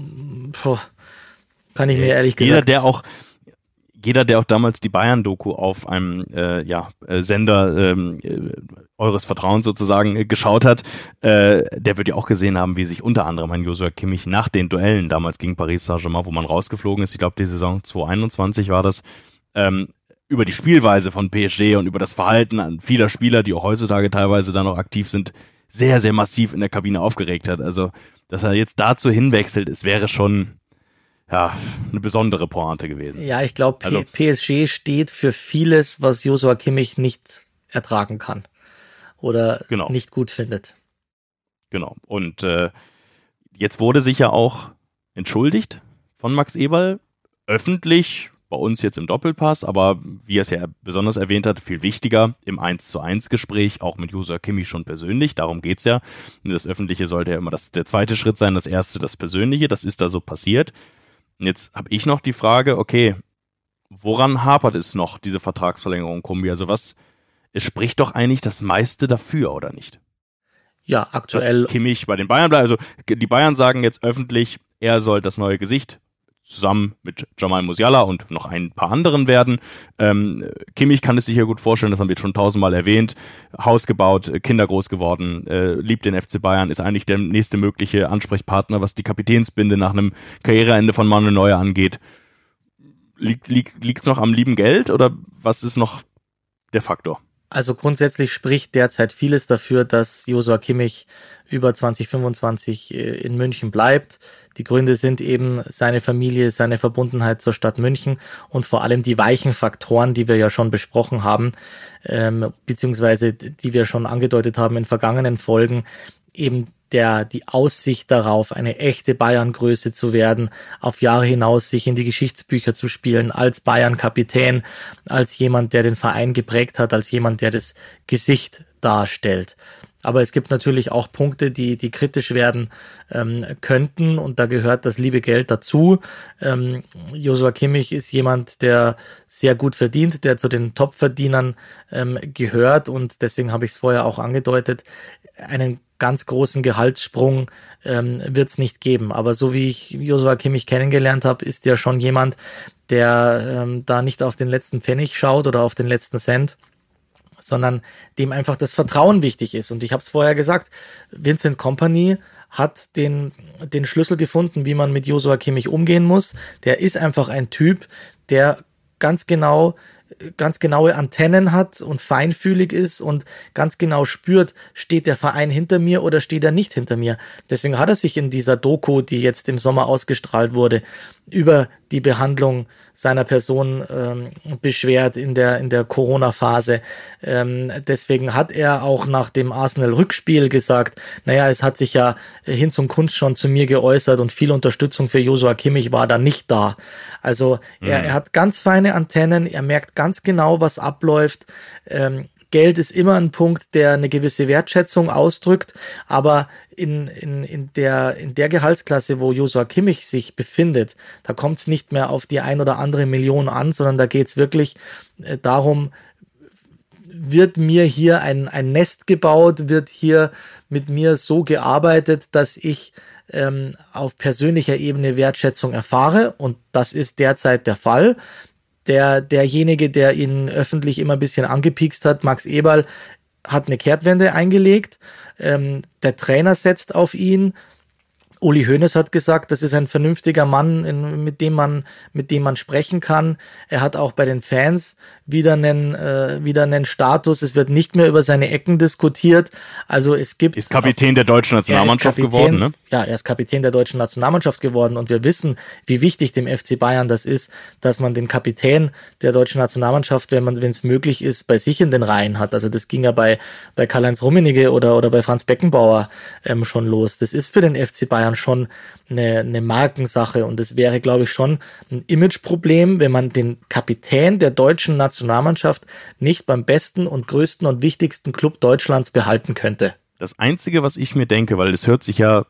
kann ich mir ehrlich gesagt... Jeder, der auch damals die Bayern-Doku auf einem Sender eures Vertrauens sozusagen geschaut hat, der wird ja auch gesehen haben, wie sich unter anderem ein Joshua Kimmich nach den Duellen damals gegen Paris Saint-Germain, wo man rausgeflogen ist, ich glaube die Saison 2021 war das, über die Spielweise von PSG und über das Verhalten an vieler Spieler, die auch heutzutage teilweise da noch aktiv sind, sehr, sehr massiv in der Kabine aufgeregt hat. Also, dass er jetzt dazu hinwechselt, es wäre schon eine besondere Pointe gewesen. Ja, ich glaube, PSG steht für vieles, was Joshua Kimmich nicht ertragen kann oder nicht gut findet. Genau. Und jetzt wurde sich ja auch entschuldigt von Max Eberl, öffentlich, bei uns jetzt im Doppelpass, aber wie er es ja besonders erwähnt hat, viel wichtiger im 1:1 Gespräch, auch mit Joshua Kimmich schon persönlich, darum geht's ja. Das Öffentliche sollte ja immer der zweite Schritt sein, das erste das Persönliche, das ist da so passiert. Und jetzt habe ich noch die Frage, okay, woran hapert es noch, diese Vertragsverlängerung, Kumbi? Also es spricht doch eigentlich das meiste dafür, oder nicht? Ja, aktuell. Dass Kimmich bei den Bayern bleibt. Also die Bayern sagen jetzt öffentlich, er soll das neue Gesicht zusammen mit Jamal Musiala und noch ein paar anderen werden. Kimmich kann es sich ja gut vorstellen, das haben wir jetzt schon 1000-mal erwähnt. Haus gebaut, Kinder groß geworden, liebt den FC Bayern, ist eigentlich der nächste mögliche Ansprechpartner, was die Kapitänsbinde nach einem Karriereende von Manuel Neuer angeht. Liegt's noch am lieben Geld oder was ist noch der Faktor? Also grundsätzlich spricht derzeit vieles dafür, dass Joshua Kimmich über 2025 in München bleibt. Die Gründe sind eben seine Familie, seine Verbundenheit zur Stadt München und vor allem die weichen Faktoren, die wir ja schon besprochen haben, beziehungsweise die wir schon angedeutet haben in vergangenen Folgen, eben die Aussicht darauf, eine echte Bayern-Größe zu werden, auf Jahre hinaus sich in die Geschichtsbücher zu spielen, als Bayern-Kapitän, als jemand, der den Verein geprägt hat, als jemand, der das Gesicht darstellt. Aber es gibt natürlich auch Punkte, die kritisch werden könnten und da gehört das liebe Geld dazu. Joshua Kimmich ist jemand, der sehr gut verdient, der zu den Top-Verdienern gehört und deswegen habe ich es vorher auch angedeutet, einen ganz großen Gehaltssprung wird es nicht geben. Aber so wie ich Joshua Kimmich kennengelernt habe, ist er schon jemand, der da nicht auf den letzten Pfennig schaut oder auf den letzten Cent, sondern dem einfach das Vertrauen wichtig ist. Und ich habe es vorher gesagt, Vincent Kompany hat den Schlüssel gefunden, wie man mit Joshua Kimmich umgehen muss. Der ist einfach ein Typ, der ganz genaue Antennen hat und feinfühlig ist und ganz genau spürt, steht der Verein hinter mir oder steht er nicht hinter mir. Deswegen hat er sich in dieser Doku, die jetzt im Sommer ausgestrahlt wurde, über die Behandlung seiner Person beschwert in der Corona-Phase. Deswegen hat er auch nach dem Arsenal-Rückspiel gesagt, naja, es hat sich ja Hinz und Kunst schon zu mir geäußert und viel Unterstützung für Joshua Kimmich war da nicht da. Also er hat ganz feine Antennen, er merkt ganz genau, was abläuft. Geld ist immer ein Punkt, der eine gewisse Wertschätzung ausdrückt, aber in der Gehaltsklasse, wo Joshua Kimmich sich befindet, da kommt es nicht mehr auf die 1 oder andere Million an, sondern da geht es wirklich darum, wird mir hier ein Nest gebaut, wird hier mit mir so gearbeitet, dass ich auf persönlicher Ebene Wertschätzung erfahre und das ist derzeit der Fall. Derjenige, der ihn öffentlich immer ein bisschen angepiekst hat, Max Eberl, hat eine Kehrtwende eingelegt. Der Trainer setzt auf ihn. Uli Hoeneß hat gesagt, das ist ein vernünftiger Mann, mit dem man sprechen kann. Er hat auch bei den Fans wieder einen Status. Es wird nicht mehr über seine Ecken diskutiert. Also es gibt. Ist Kapitän der deutschen Nationalmannschaft geworden, ne? Ja, er ist Kapitän der deutschen Nationalmannschaft geworden und wir wissen, wie wichtig dem FC Bayern das ist, dass man den Kapitän der deutschen Nationalmannschaft, wenn es möglich ist, bei sich in den Reihen hat. Also das ging ja bei Karl-Heinz Rummenigge oder bei Franz Beckenbauer schon los. Das ist für den FC Bayern schon eine Markensache und es wäre, glaube ich, schon ein Imageproblem, wenn man den Kapitän der deutschen Nationalmannschaft nicht beim besten und größten und wichtigsten Club Deutschlands behalten könnte. Das Einzige, was ich mir denke, weil es hört sich ja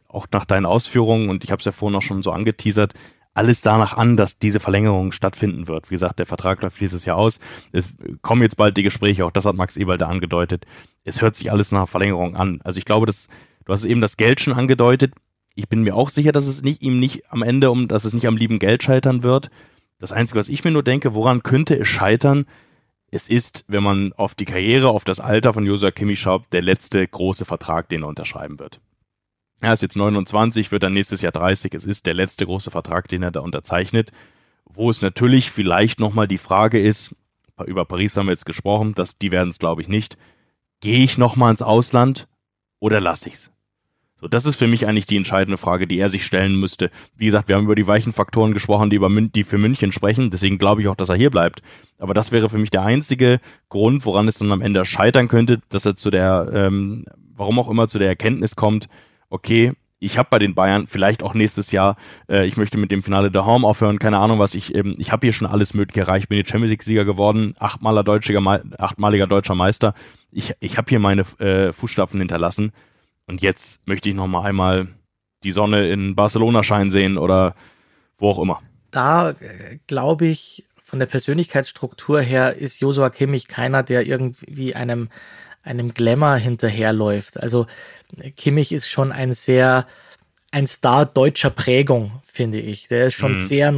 auch nach deinen Ausführungen, und ich habe es ja vorhin auch schon so angeteasert, alles danach an, dass diese Verlängerung stattfinden wird. Wie gesagt, der Vertrag läuft dieses Jahr aus. Es kommen jetzt bald die Gespräche, auch das hat Max Eberl da angedeutet. Es hört sich alles nach Verlängerung an. Also ich glaube, du hast eben das Geld schon angedeutet. Ich bin mir auch sicher, dass es ihm nicht am Ende dass es nicht am lieben Geld scheitern wird. Das Einzige, was ich mir nur denke, woran könnte es scheitern? Es ist, wenn man auf die Karriere, auf das Alter von Joshua Kimmich schaut, der letzte große Vertrag, den er unterschreiben wird. Er ist jetzt 29, wird dann nächstes Jahr 30. Es ist der letzte große Vertrag, den er da unterzeichnet. Wo es natürlich vielleicht nochmal die Frage ist, über Paris haben wir jetzt gesprochen, die werden es glaube ich nicht. Gehe ich nochmal ins Ausland oder lasse ich's? So, das ist für mich eigentlich die entscheidende Frage, die er sich stellen müsste. Wie gesagt, wir haben über die weichen Faktoren gesprochen, die für München sprechen. Deswegen glaube ich auch, dass er hier bleibt. Aber das wäre für mich der einzige Grund, woran es dann am Ende scheitern könnte, dass er warum auch immer zu der Erkenntnis kommt, okay, ich habe bei den Bayern vielleicht auch nächstes Jahr, ich möchte mit dem Finale der Home aufhören, keine Ahnung was, ich habe hier schon alles Mögliche erreicht, bin jetzt Champions League Sieger geworden, achtmaliger deutscher Meister, ich habe hier meine Fußstapfen hinterlassen und jetzt möchte ich nochmal einmal die Sonne in Barcelona scheinen sehen oder wo auch immer. Da glaube ich, von der Persönlichkeitsstruktur her ist Joshua Kimmich keiner, der irgendwie einem Glamour hinterherläuft. Also Kimmich ist schon ein Star deutscher Prägung, finde ich. Der ist schon sehr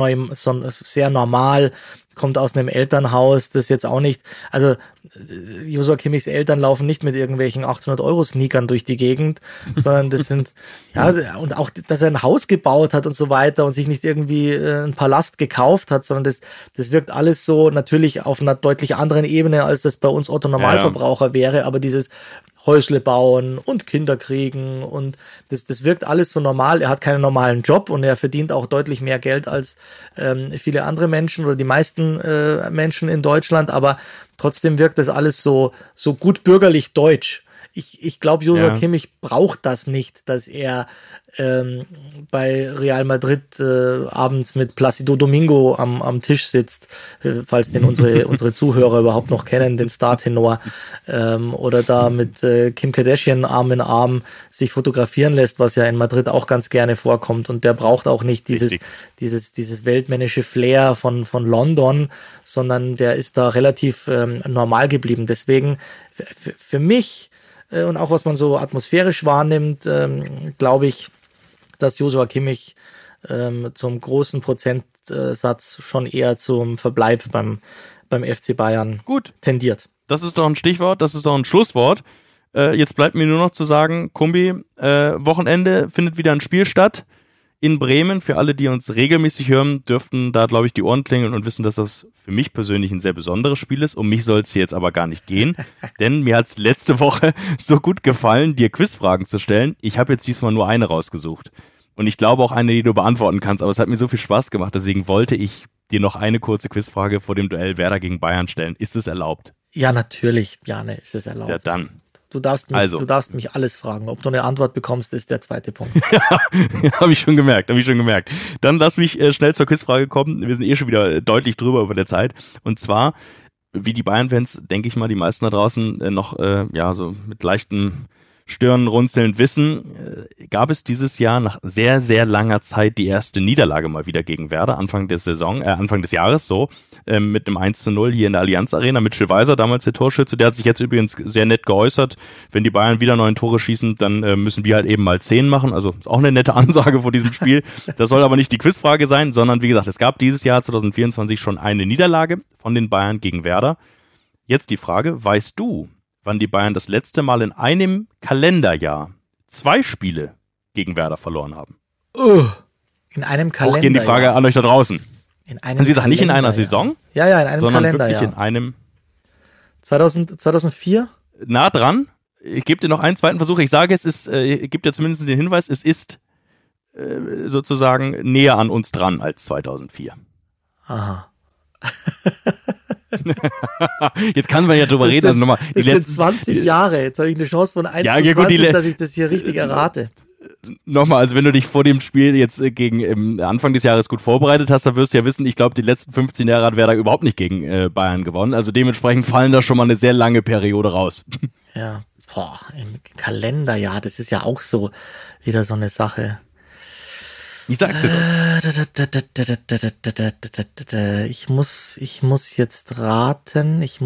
normal, kommt aus einem Elternhaus, das jetzt auch nicht, also Joshua Kimmichs Eltern laufen nicht mit irgendwelchen 800-Euro-Sneakern durch die Gegend, sondern das sind, ja, und auch, dass er ein Haus gebaut hat und so weiter und sich nicht irgendwie einen Palast gekauft hat, sondern das wirkt alles so natürlich auf einer deutlich anderen Ebene, als das bei uns Otto Normalverbraucher wäre, aber dieses Häusle bauen und Kinder kriegen und das wirkt alles so normal. Er hat keinen normalen Job und er verdient auch deutlich mehr Geld als viele andere Menschen oder die meisten Menschen in Deutschland, aber trotzdem wirkt das alles so gut bürgerlich deutsch. Ich glaube, Joshua Kimmich braucht das nicht, dass er bei Real Madrid abends mit Plácido Domingo am Tisch sitzt, falls den unsere Zuhörer überhaupt noch kennen, den Star-Tenor, oder da mit Kim Kardashian Arm in Arm sich fotografieren lässt, was ja in Madrid auch ganz gerne vorkommt. Und der braucht auch nicht dieses weltmännische Flair von London, sondern der ist da relativ normal geblieben. Deswegen für mich und auch was man so atmosphärisch wahrnimmt, glaube ich, dass Joshua Kimmich zum großen Prozentsatz schon eher zum Verbleib beim FC Bayern tendiert. Das ist doch ein Stichwort, das ist doch ein Schlusswort. Jetzt bleibt mir nur noch zu sagen, Kumbi, Wochenende findet wieder ein Spiel statt in Bremen. Für alle, die uns regelmäßig hören, dürften da, glaube ich, die Ohren klingeln und wissen, dass das für mich persönlich ein sehr besonderes Spiel ist. Um mich soll es hier jetzt aber gar nicht gehen, denn mir hat es letzte Woche so gut gefallen, dir Quizfragen zu stellen. Ich habe jetzt diesmal nur eine rausgesucht. Und ich glaube auch eine, die du beantworten kannst. Aber es hat mir so viel Spaß gemacht, deswegen wollte ich dir noch eine kurze Quizfrage vor dem Duell Werder gegen Bayern stellen. Ist es erlaubt? Ja, natürlich, Bjarne, ist es erlaubt. Ja, dann. Du darfst mich alles fragen. Ob du eine Antwort bekommst, ist der zweite Punkt. Ja, habe ich schon gemerkt. Dann lass mich schnell zur Quizfrage kommen. Wir sind schon wieder deutlich drüber über der Zeit. Und zwar, wie die Bayern-Fans, denke ich mal, die meisten da draußen noch so mit leichten Stirnrunzelnd wissen, gab es dieses Jahr nach sehr, sehr langer Zeit die erste Niederlage mal wieder gegen Werder, Anfang des Jahres mit einem 1:0 hier in der Allianz Arena mit Mitchell Weiser, damals der Torschütze, der hat sich jetzt übrigens sehr nett geäußert, wenn die Bayern wieder 9 Tore schießen, dann müssen wir halt eben mal 10 machen, also ist auch eine nette Ansage vor diesem Spiel. Das soll aber nicht die Quizfrage sein, sondern wie gesagt, es gab dieses Jahr 2024 schon eine Niederlage von den Bayern gegen Werder. Jetzt die Frage, weißt du, wann die Bayern das letzte Mal in einem Kalenderjahr 2 Spiele gegen Werder verloren haben? In einem Kalenderjahr. Auch hier die Frage an euch da draußen. In einem und wie gesagt, nicht in einer Saison, ja, in einem sondern Kalenderjahr. Wirklich in einem 2004? Nah dran. Ich gebe dir noch einen zweiten Versuch. Ich sage, ich gebe dir zumindest den Hinweis, es ist sozusagen näher an uns dran als 2004. Aha. Jetzt kann man ja drüber reden. Also nochmal, das sind 20 Jahre. Jetzt habe ich eine Chance von 1 zu 20, dass ich das hier richtig errate. Nochmal, also wenn du dich vor dem Spiel jetzt gegen Anfang des Jahres gut vorbereitet hast, dann wirst du ja wissen, ich glaube, die letzten 15 Jahre hat Werder überhaupt nicht gegen Bayern gewonnen. Also dementsprechend fallen da schon mal eine sehr lange Periode raus. Ja. Im Kalender, ja, das ist ja auch so wieder so eine Sache. Ich sag's dir sonst. Ich muss jetzt raten. Ich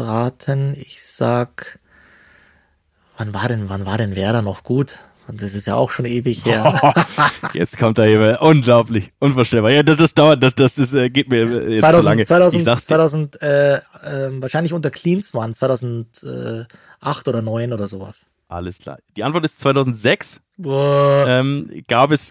sag, wann war denn Werder noch gut? Das ist ja auch schon ewig her. Jetzt kommt da jemand. Unglaublich. Unvorstellbar. Ja, das dauert. Das geht mir jetzt zu lange. 2000, wahrscheinlich unter Klinsmann, 2008 oder 2009 oder sowas. Alles klar. Die Antwort ist 2006. Boah. Gab es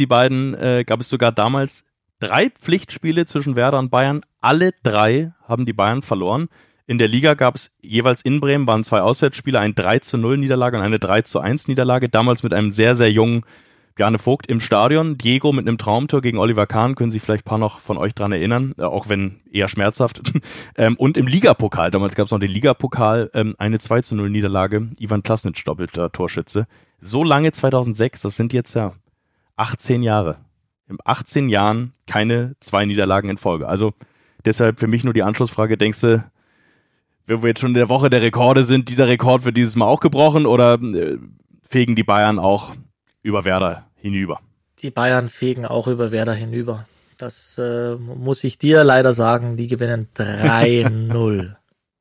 sogar damals 3 Pflichtspiele zwischen Werder und Bayern. Alle 3 haben die Bayern verloren. In der Liga gab es jeweils in Bremen, waren 2 Auswärtsspiele, eine 3:0 Niederlage und eine 3:1 Niederlage. Damals mit einem sehr, sehr jungen Bjarne Vogt im Stadion. Diego mit einem Traumtor gegen Oliver Kahn, können sich vielleicht ein paar noch von euch dran erinnern, auch wenn eher schmerzhaft. Und im Ligapokal, damals gab es noch den Ligapokal, eine 2:0 Niederlage. Ivan Klasnic, doppelter Torschütze. So lange 2006, das sind jetzt ja 18 Jahre. In 18 Jahren keine 2 Niederlagen in Folge. Also deshalb für mich nur die Anschlussfrage, denkst du, wenn wir jetzt schon in der Woche der Rekorde sind, dieser Rekord wird dieses Mal auch gebrochen oder fegen die Bayern auch über Werder hinüber? Die Bayern fegen auch über Werder hinüber. Das muss ich dir leider sagen, die gewinnen 3:0.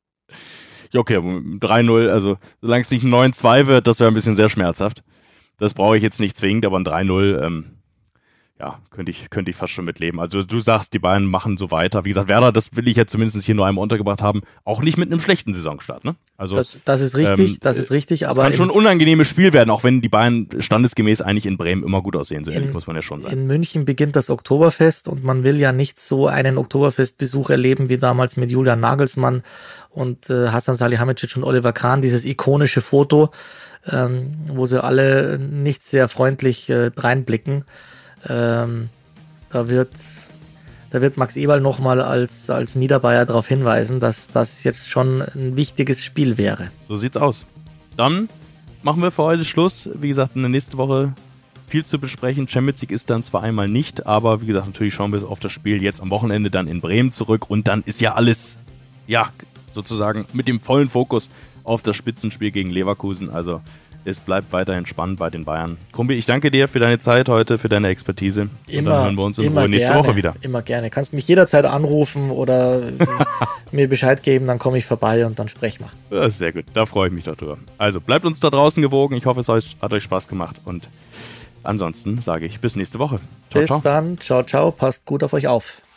Ja, okay, 3:0, also solange es nicht ein 9:2 wird, das wäre ein bisschen sehr schmerzhaft. Das brauche ich jetzt nicht zwingend, aber ein 3:0, ja, könnte ich fast schon mitleben. Also du sagst, die Bayern machen so weiter. Wie gesagt, Werder, das will ich jetzt zumindest hier nur einmal untergebracht haben, auch nicht mit einem schlechten Saisonstart. Ne? Also das ist richtig, aber es kann schon ein unangenehmes Spiel werden, auch wenn die Bayern standesgemäß eigentlich in Bremen immer gut aussehen, so ehrlich muss man ja schon sagen. In München beginnt das Oktoberfest und man will ja nicht so einen Oktoberfestbesuch erleben wie damals mit Julian Nagelsmann und Hasan Salihamidzic und Oliver Kahn, dieses ikonische Foto, wo sie alle nicht sehr freundlich reinblicken. Da wird Max Eberl nochmal als Niederbayer darauf hinweisen, dass das jetzt schon ein wichtiges Spiel wäre. So sieht's aus. Dann machen wir für heute Schluss. Wie gesagt, in der nächsten Woche viel zu besprechen. Champions League ist dann zwar einmal nicht, aber wie gesagt, natürlich schauen wir auf das Spiel jetzt am Wochenende dann in Bremen zurück und dann ist ja alles, ja, sozusagen mit dem vollen Fokus auf das Spitzenspiel gegen Leverkusen. Also es bleibt weiterhin spannend bei den Bayern. Kumbi, ich danke dir für deine Zeit heute, für deine Expertise. Und dann hören wir uns in Ruhe nächste Woche wieder. Immer gerne. Kannst mich jederzeit anrufen oder mir Bescheid geben, dann komme ich vorbei und dann sprechen wir. Ja, sehr gut, da freue ich mich darüber. Also bleibt uns da draußen gewogen. Ich hoffe, hat euch Spaß gemacht. Und ansonsten sage ich bis nächste Woche. Ciao, bis dann. Ciao, ciao. Passt gut auf euch auf.